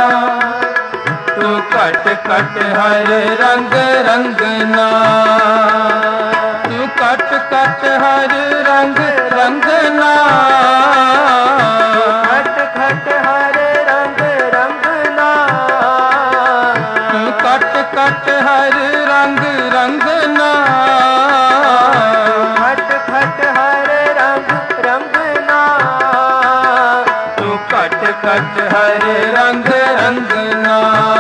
तू कट कट हर रंग रंगना, तू कट कट हर रंग रंगना। खट खट हर रंग रंगना, तू कट कट हर रंग रंगना। खट खट हर रंग रंगना, तू कट कट हर रंग रंगना।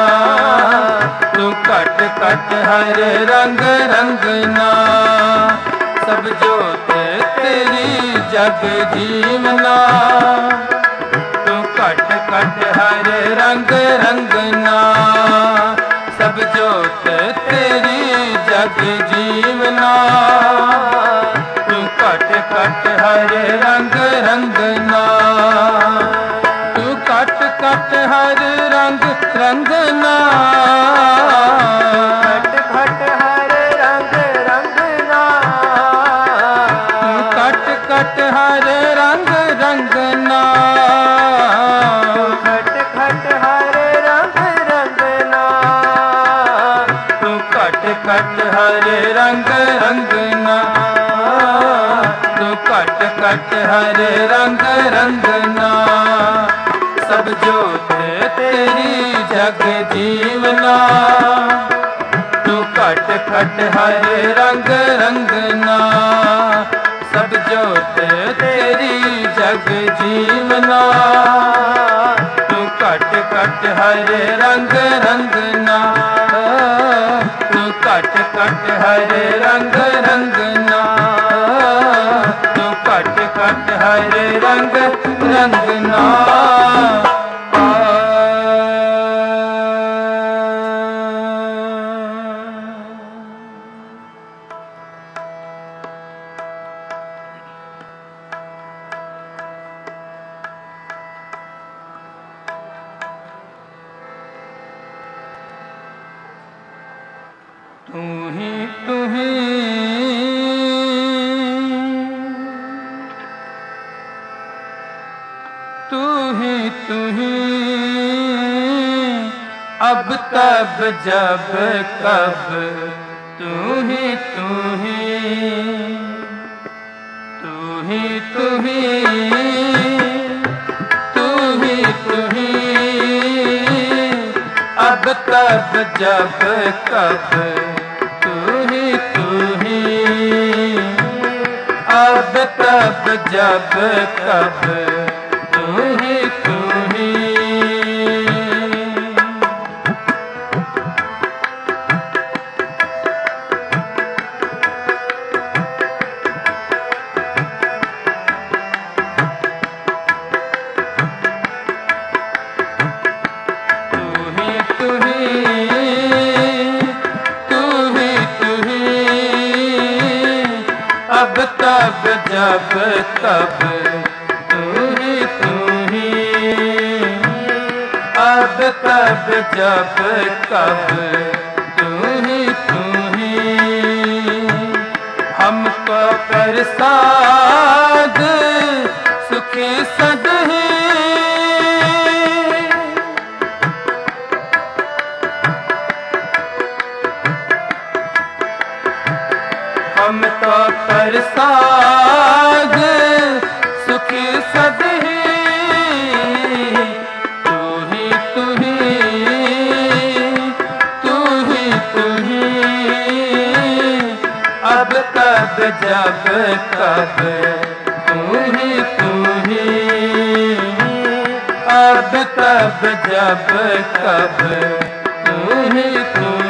तू कट कट हर रंग रंगना, सब जोत तेरी जग जीवना। तू कट कट हर रंग रंगना, सब जोत तेरी जग जीवना। तू कट कट हर रंग रंगना, तू कट कट हर रंग रंगना घट घट हर रंग रंगना कट कट हर रंग रंगना घट घट हर रंग रंगना तू कट कट हर रंग रंगना तू कट कट हर रंग रंगना सब जोत तेरी जग जीवना तू कट कट हर रंग रंगना सब जोत तेरी जग जीवना तू कट कट हर रंग रंगना तू कट कट हर रंग रंगना तू कट कट हर रंग रंगना तू ही तू ही तू ही तू ही अब तब जब कब तू ही तू ही तू ही तू ही तू ही तू ही अब तब जब कब तू ही अब तब जब कब तू ही अब तब जब कब तू ही अब तब जब कब तू ही हमको प्रसाद सुखी सदही हम तो प्रसाद सुखी सदही तू ही तू ही तू ही तू ही अब तब जब कब तू ही अब तब जब कब तू ही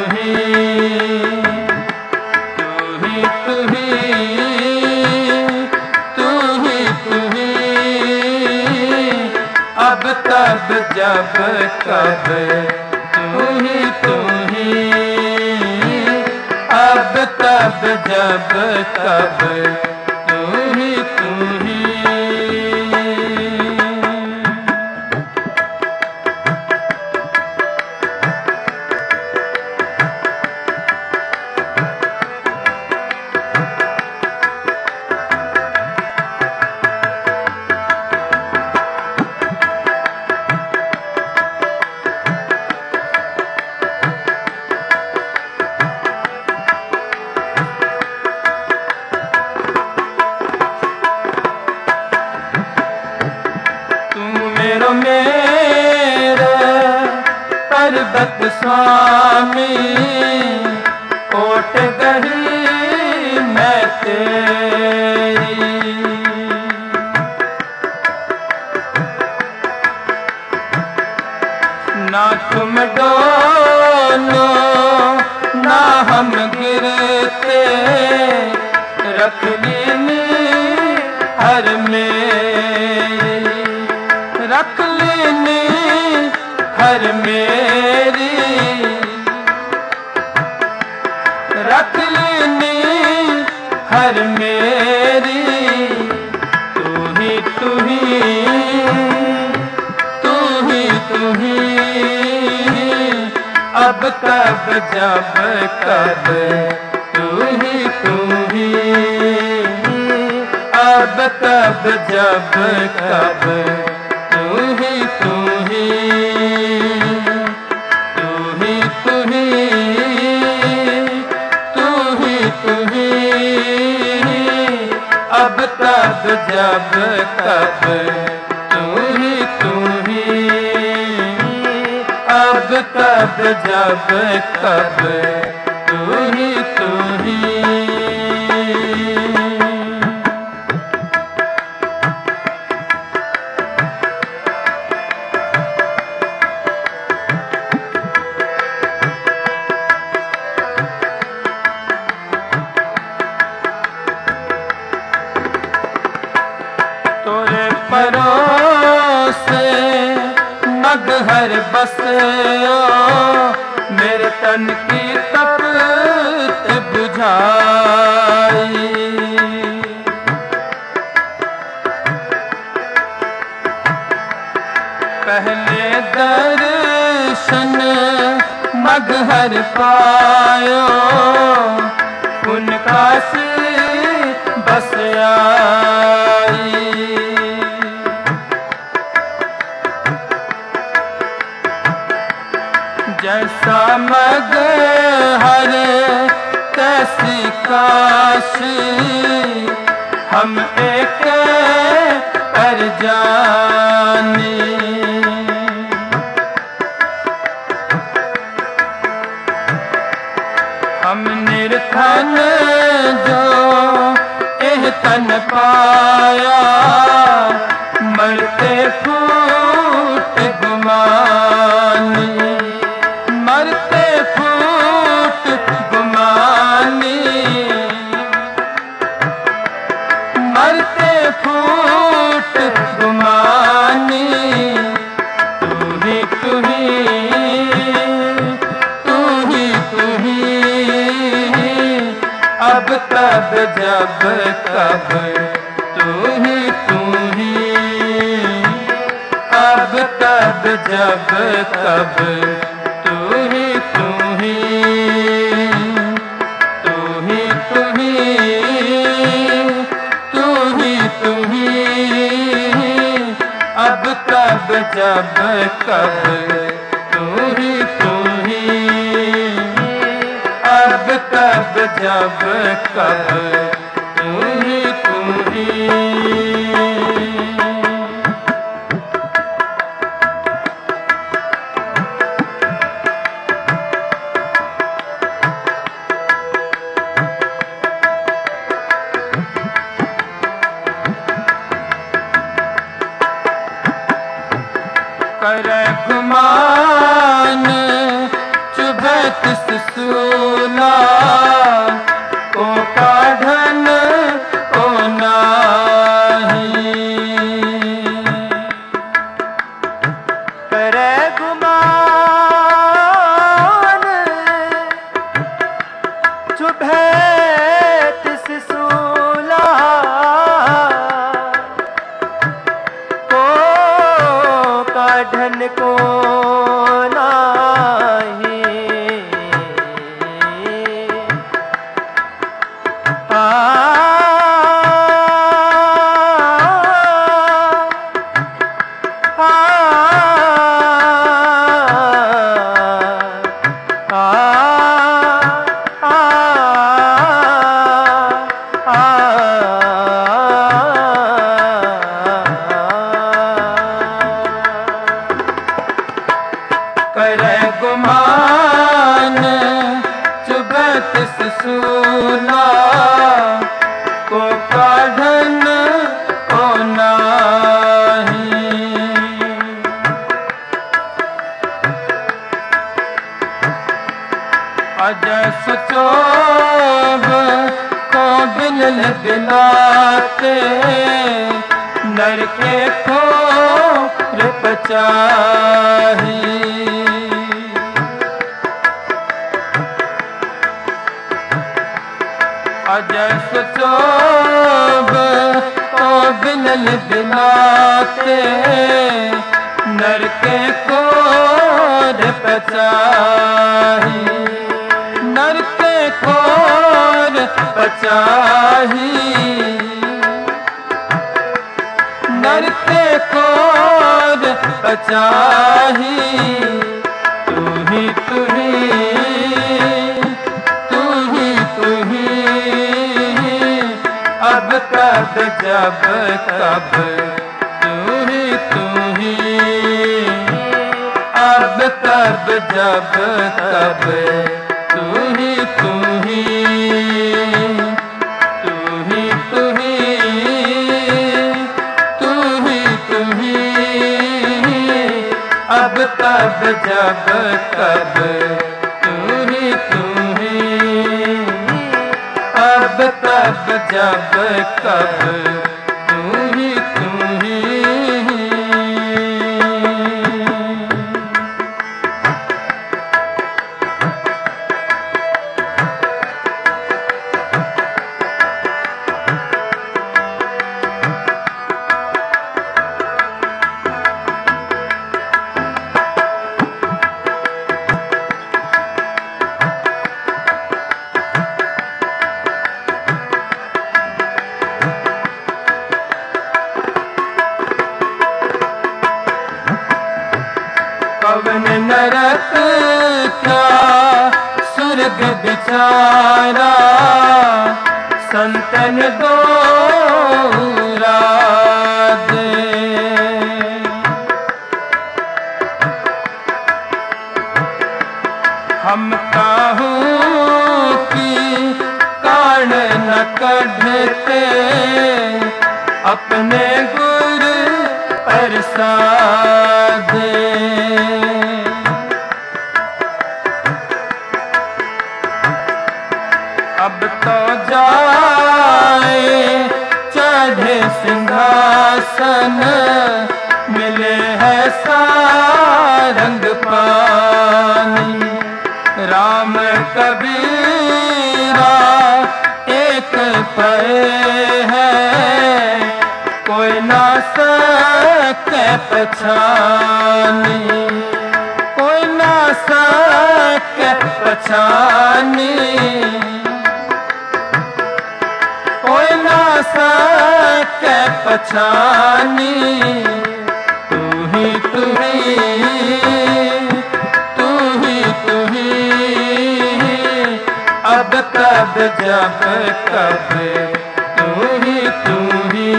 अब तब जब कब तू ही अब तब जब कब तू ही मेरा पर्वत स्वामी कोट गही मैं तेरी ना तुम डोलो ना हम गिरते रख लेनी हर मेरी रख लेनी हर मेरी रख लेनी हर मेरी तू ही तू ही तू ही तू अब कब जब कब तू ही अब कब जब कब तू ही अब तब जब कब तू ही अब तब जब कब तू ही तोरे परोसे मगहर बसो मेरे तन की तपत बुझाई। पहले दर्शन मगहर पायो उनका से बस आई। जैसा मगहर तैसी काशी हम एक कर जाने। हम निर्धन जो एह तन पाया मरते फूट गुमानी मरते फूट गुमानी मरते फूट गुमानी। अब तब जब कब तू ही अब तब जब कब तू ही अब तब जब कब तू ही अब तब जब कब तू ही कर गुमान चुभत सूला को काढ़न को नाही। कर गुमान चुभत सूला धन को नाही। कर गुमान चुभत सूला को काढ़न को नाही। अजस चोब को बिलल बिलाते नर के खोर पचाही। अजस चोब को बिलल बिलाते नर के खोर बचाही, नर के खोर बचाही, नर के खोर बचाही। तू ही तू ही तू ही तू ही, अब तब जब कब तू ही तू ही, अब तब जब कब तू ही तू ही, तू ही तू ही, तू ही तू ही, अब तब जब कब तू ही तू ही, अब तब जब कब तू ही तू ही। पवन नरक क्या स्वर्ग बिचारा, संतन दोहरा दे। हम काहू की कान न कढ़ते, अपने गुर प्रसाद। अब तो जाए चढ़े सिंहासन, मिले है सारंग पानी। राम कबीरा एक पे है, कोई ना सके पहचानी, कोई ना सके पहचानी, कोई ना सके पहचानी। तू ही तू ही तू ही तू ही, अब तब जब कब तू ही तू ही,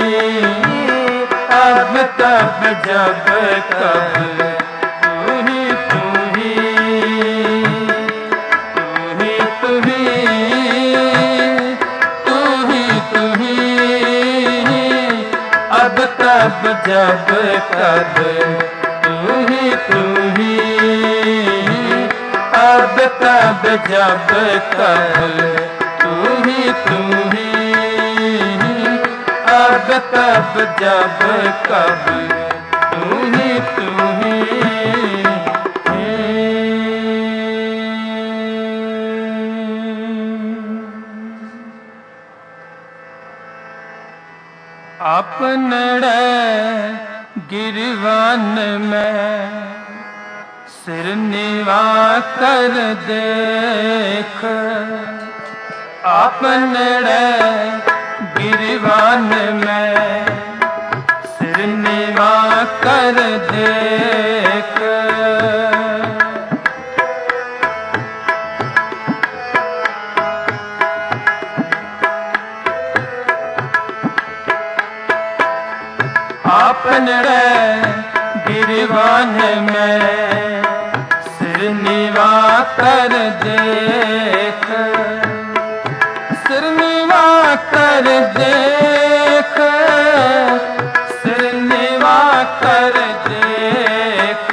अब तब जब कब तू ही तू ही, तू ही तू ही तू ही तू ही, अब तब जब कब तू ही तू ही, अब तब जब कब तू ही तू ही, अब तब जब कब तू ही तू ही। अपने गिरवान में सिर निवा कर देख, अपने गिरवान में सिर निवा कर देख। अपने गिरवान में सिर निवा कर देख, सिर निवा कर देख, सिर निवा कर देख।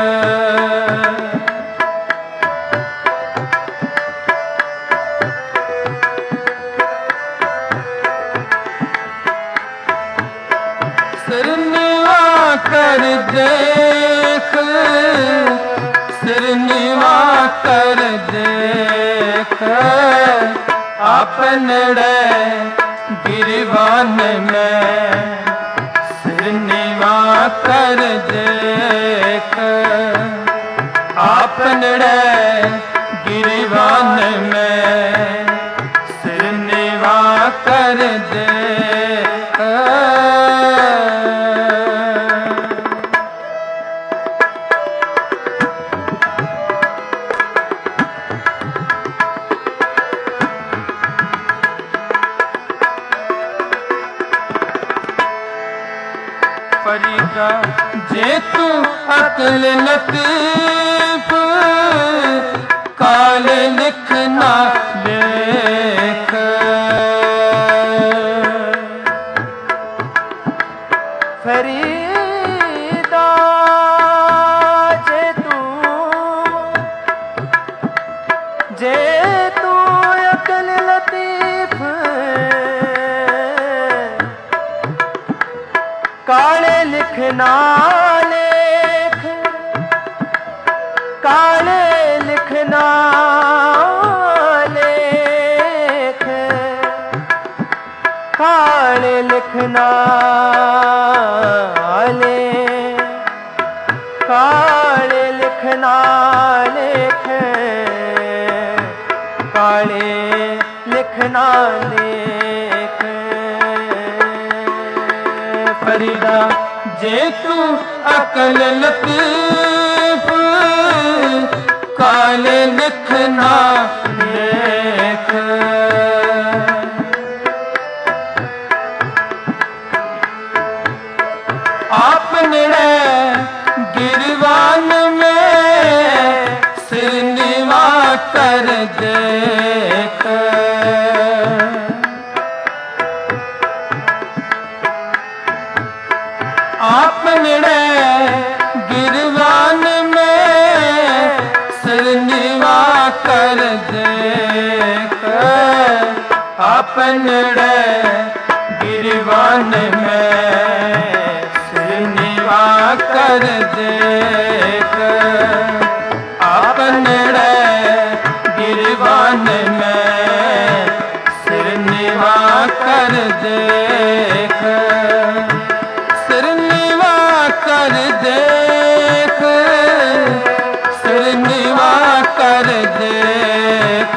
सिर निवा कर देख, सिर निवा कर देख। अपने गिरवान में सिर निवा कर देख, आपनड़े गिरवान में सिर निवा कर दे। फरीदा जे तू अकल लतीफ काल लिखना लेख। फरीदा जे तू अकल लतीफ काले लिखना लेख। काले लिखना लेख। काले लिखना लेख। काले लिखना लेख। काले लिखना लेख। फरीदा जे तू अकल लतीफ काल लिखना लेख। आपनड़े गिरवान में सिर निवा कर देख। आपनड़े गिरवान में सिर निवा कर देख। आपनड़े गिरवान में सिर निवा कर देख। आपनड़े गिरवान में सिर निवा कर देख। सिर निवा कर देख। सिर निवा कर देख।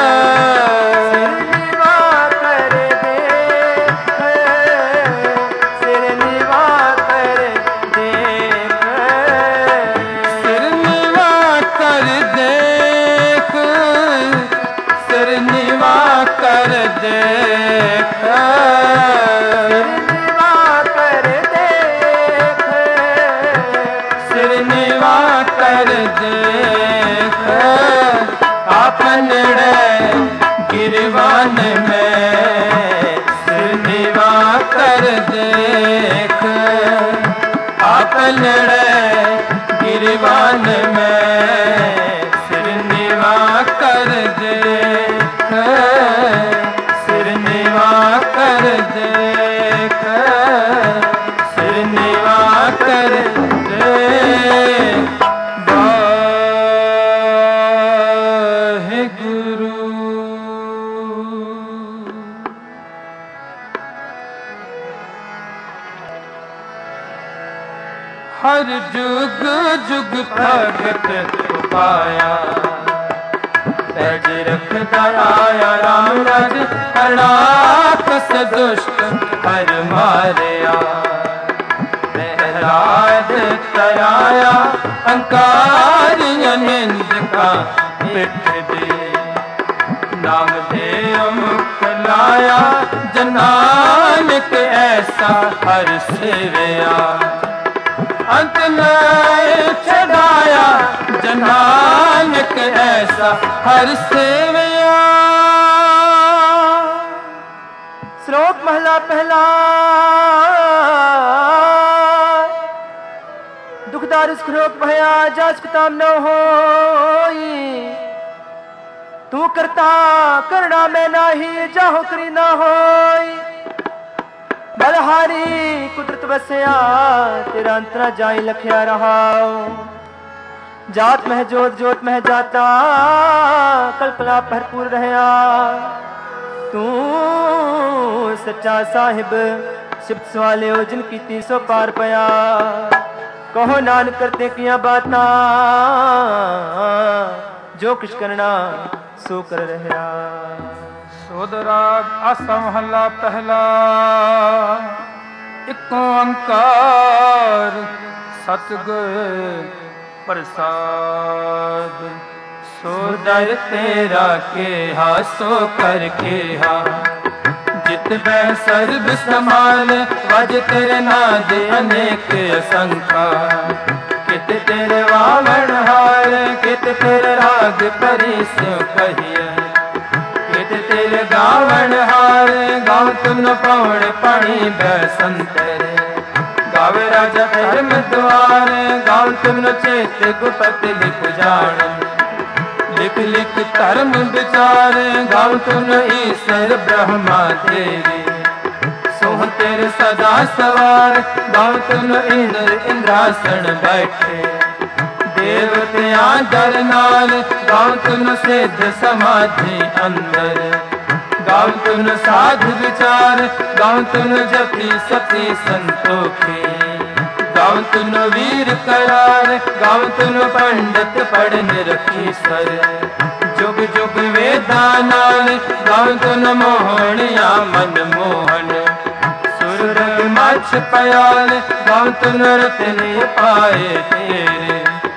सिर निवा कर देख। सिर निवा कर देख। सिर निवा कर देख। सिर निवा कर देख। आपनड़े गिरवान में सिर निवा कर देख। आपनड़े गिरवान में सिर निवा कर देख। सिर निवा कर देख। सिर निवा कर देख। हर जुग जुग भगत पाया पैज रखदा आया राम राज हरणाकस दुष्ट हर मारया। प्रहलाद तराया अंकार निंद का पिठ दे। नाम दे मुख लाया जनानक ऐसा हर सेवया। अंत न छड़ाया जनानक ऐसा हर सेवया। श्लोक महला पहला। दुखदार श्लोक भया जास किताब न होई। तू करता करना में नाही जाहो करी न होई। बलहारी कुदरत बसया तेरा अंतरा जाई लखया रहा। जात मह जोत जोत मह जाता कल्पना भरपूर रहया। तू सच्चा साहिब सिफत सवाले जिन कीती सो पार पया। कहो नानक करते किया बातां जो कुछ करना सो कर रहा। सोदराग आसा महला पहला। एक ओंकार सतगुर प्रसाद। सोदर तेरा केहा सो कर केहा। जित बै सर्ब समाल वज तेरे नाद अनेक असंखा। कित तेरे वावण हार कित तेरे राग परिस्यो कहिए। कित तेरे गावण हार गाँव तुम पौड़ पानी बैसंतर। गावे राजा धर्म द्वार गाँव तुम चेत गुपत लिख जान। लिख लिख धर्म विचार गाँव तुम ईश्वर ब्रह्मा देवी। सोह तेरे सदा सवार गाँव तुम इंद्र इंद्रासन बैठे। देवतियां दर नाल गाँव तुम सिद्ध समाधि अंदर। गाँव तुम साधु विचार गाँव तुम जपी सती संतोखी। गाँव तुम वीर करार गाँव तुम पंडित पढ़ निरखी सर। जुग जुग वेदा नाल गाँव तुम मोहनिया मन मोहन। सुरग मछ पयाल गाँव तुम रतन पाए तेरे।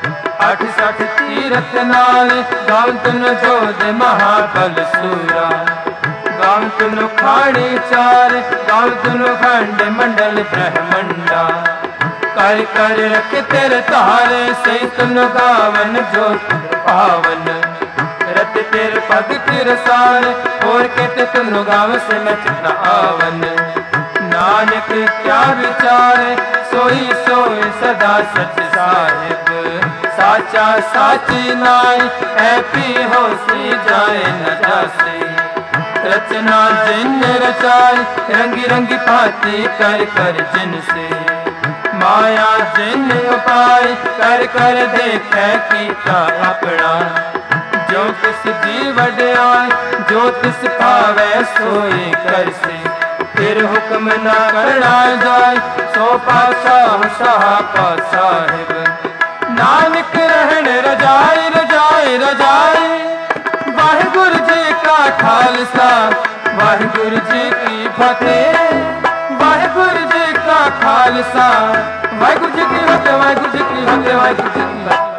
68 तीरथ नाल गाँव तुम जोध महाबल सूरा। गाँव तुम खाड़ी चार गाँव तुम खंड मंडल ब्रह्मंडा। कर कर रख तेरे तारे से तुम गावन जो पावन। रत तेरे पग तेरे सार और कहते तुम गाँव से मैं चितना आवन। नानक क्या विचार सोई सोई सदा सच साहिब। साचा साची नाय है पी होसी जाए न जासी। रचना जिन रचाई रंगी रंगी भांति कर कर जिन से। माया जिन उपाय कर कर देखे कीता अपना। जो तिस जी वड्याई जो तिस पावै सोई कर से। फिर हुक्म न करना जाय सो पातशाह शाह का साहिब। नानक रहन रजाई रजाई रजाई। वाहिगुरु जी का खालसा वाहिगुरु जी की फतेह। वाहिगुरु जी का खालसा वाहिगुरु जी की फतेह वाहिगुरु जी की फतेह वाहिगुरु जी की फतेह।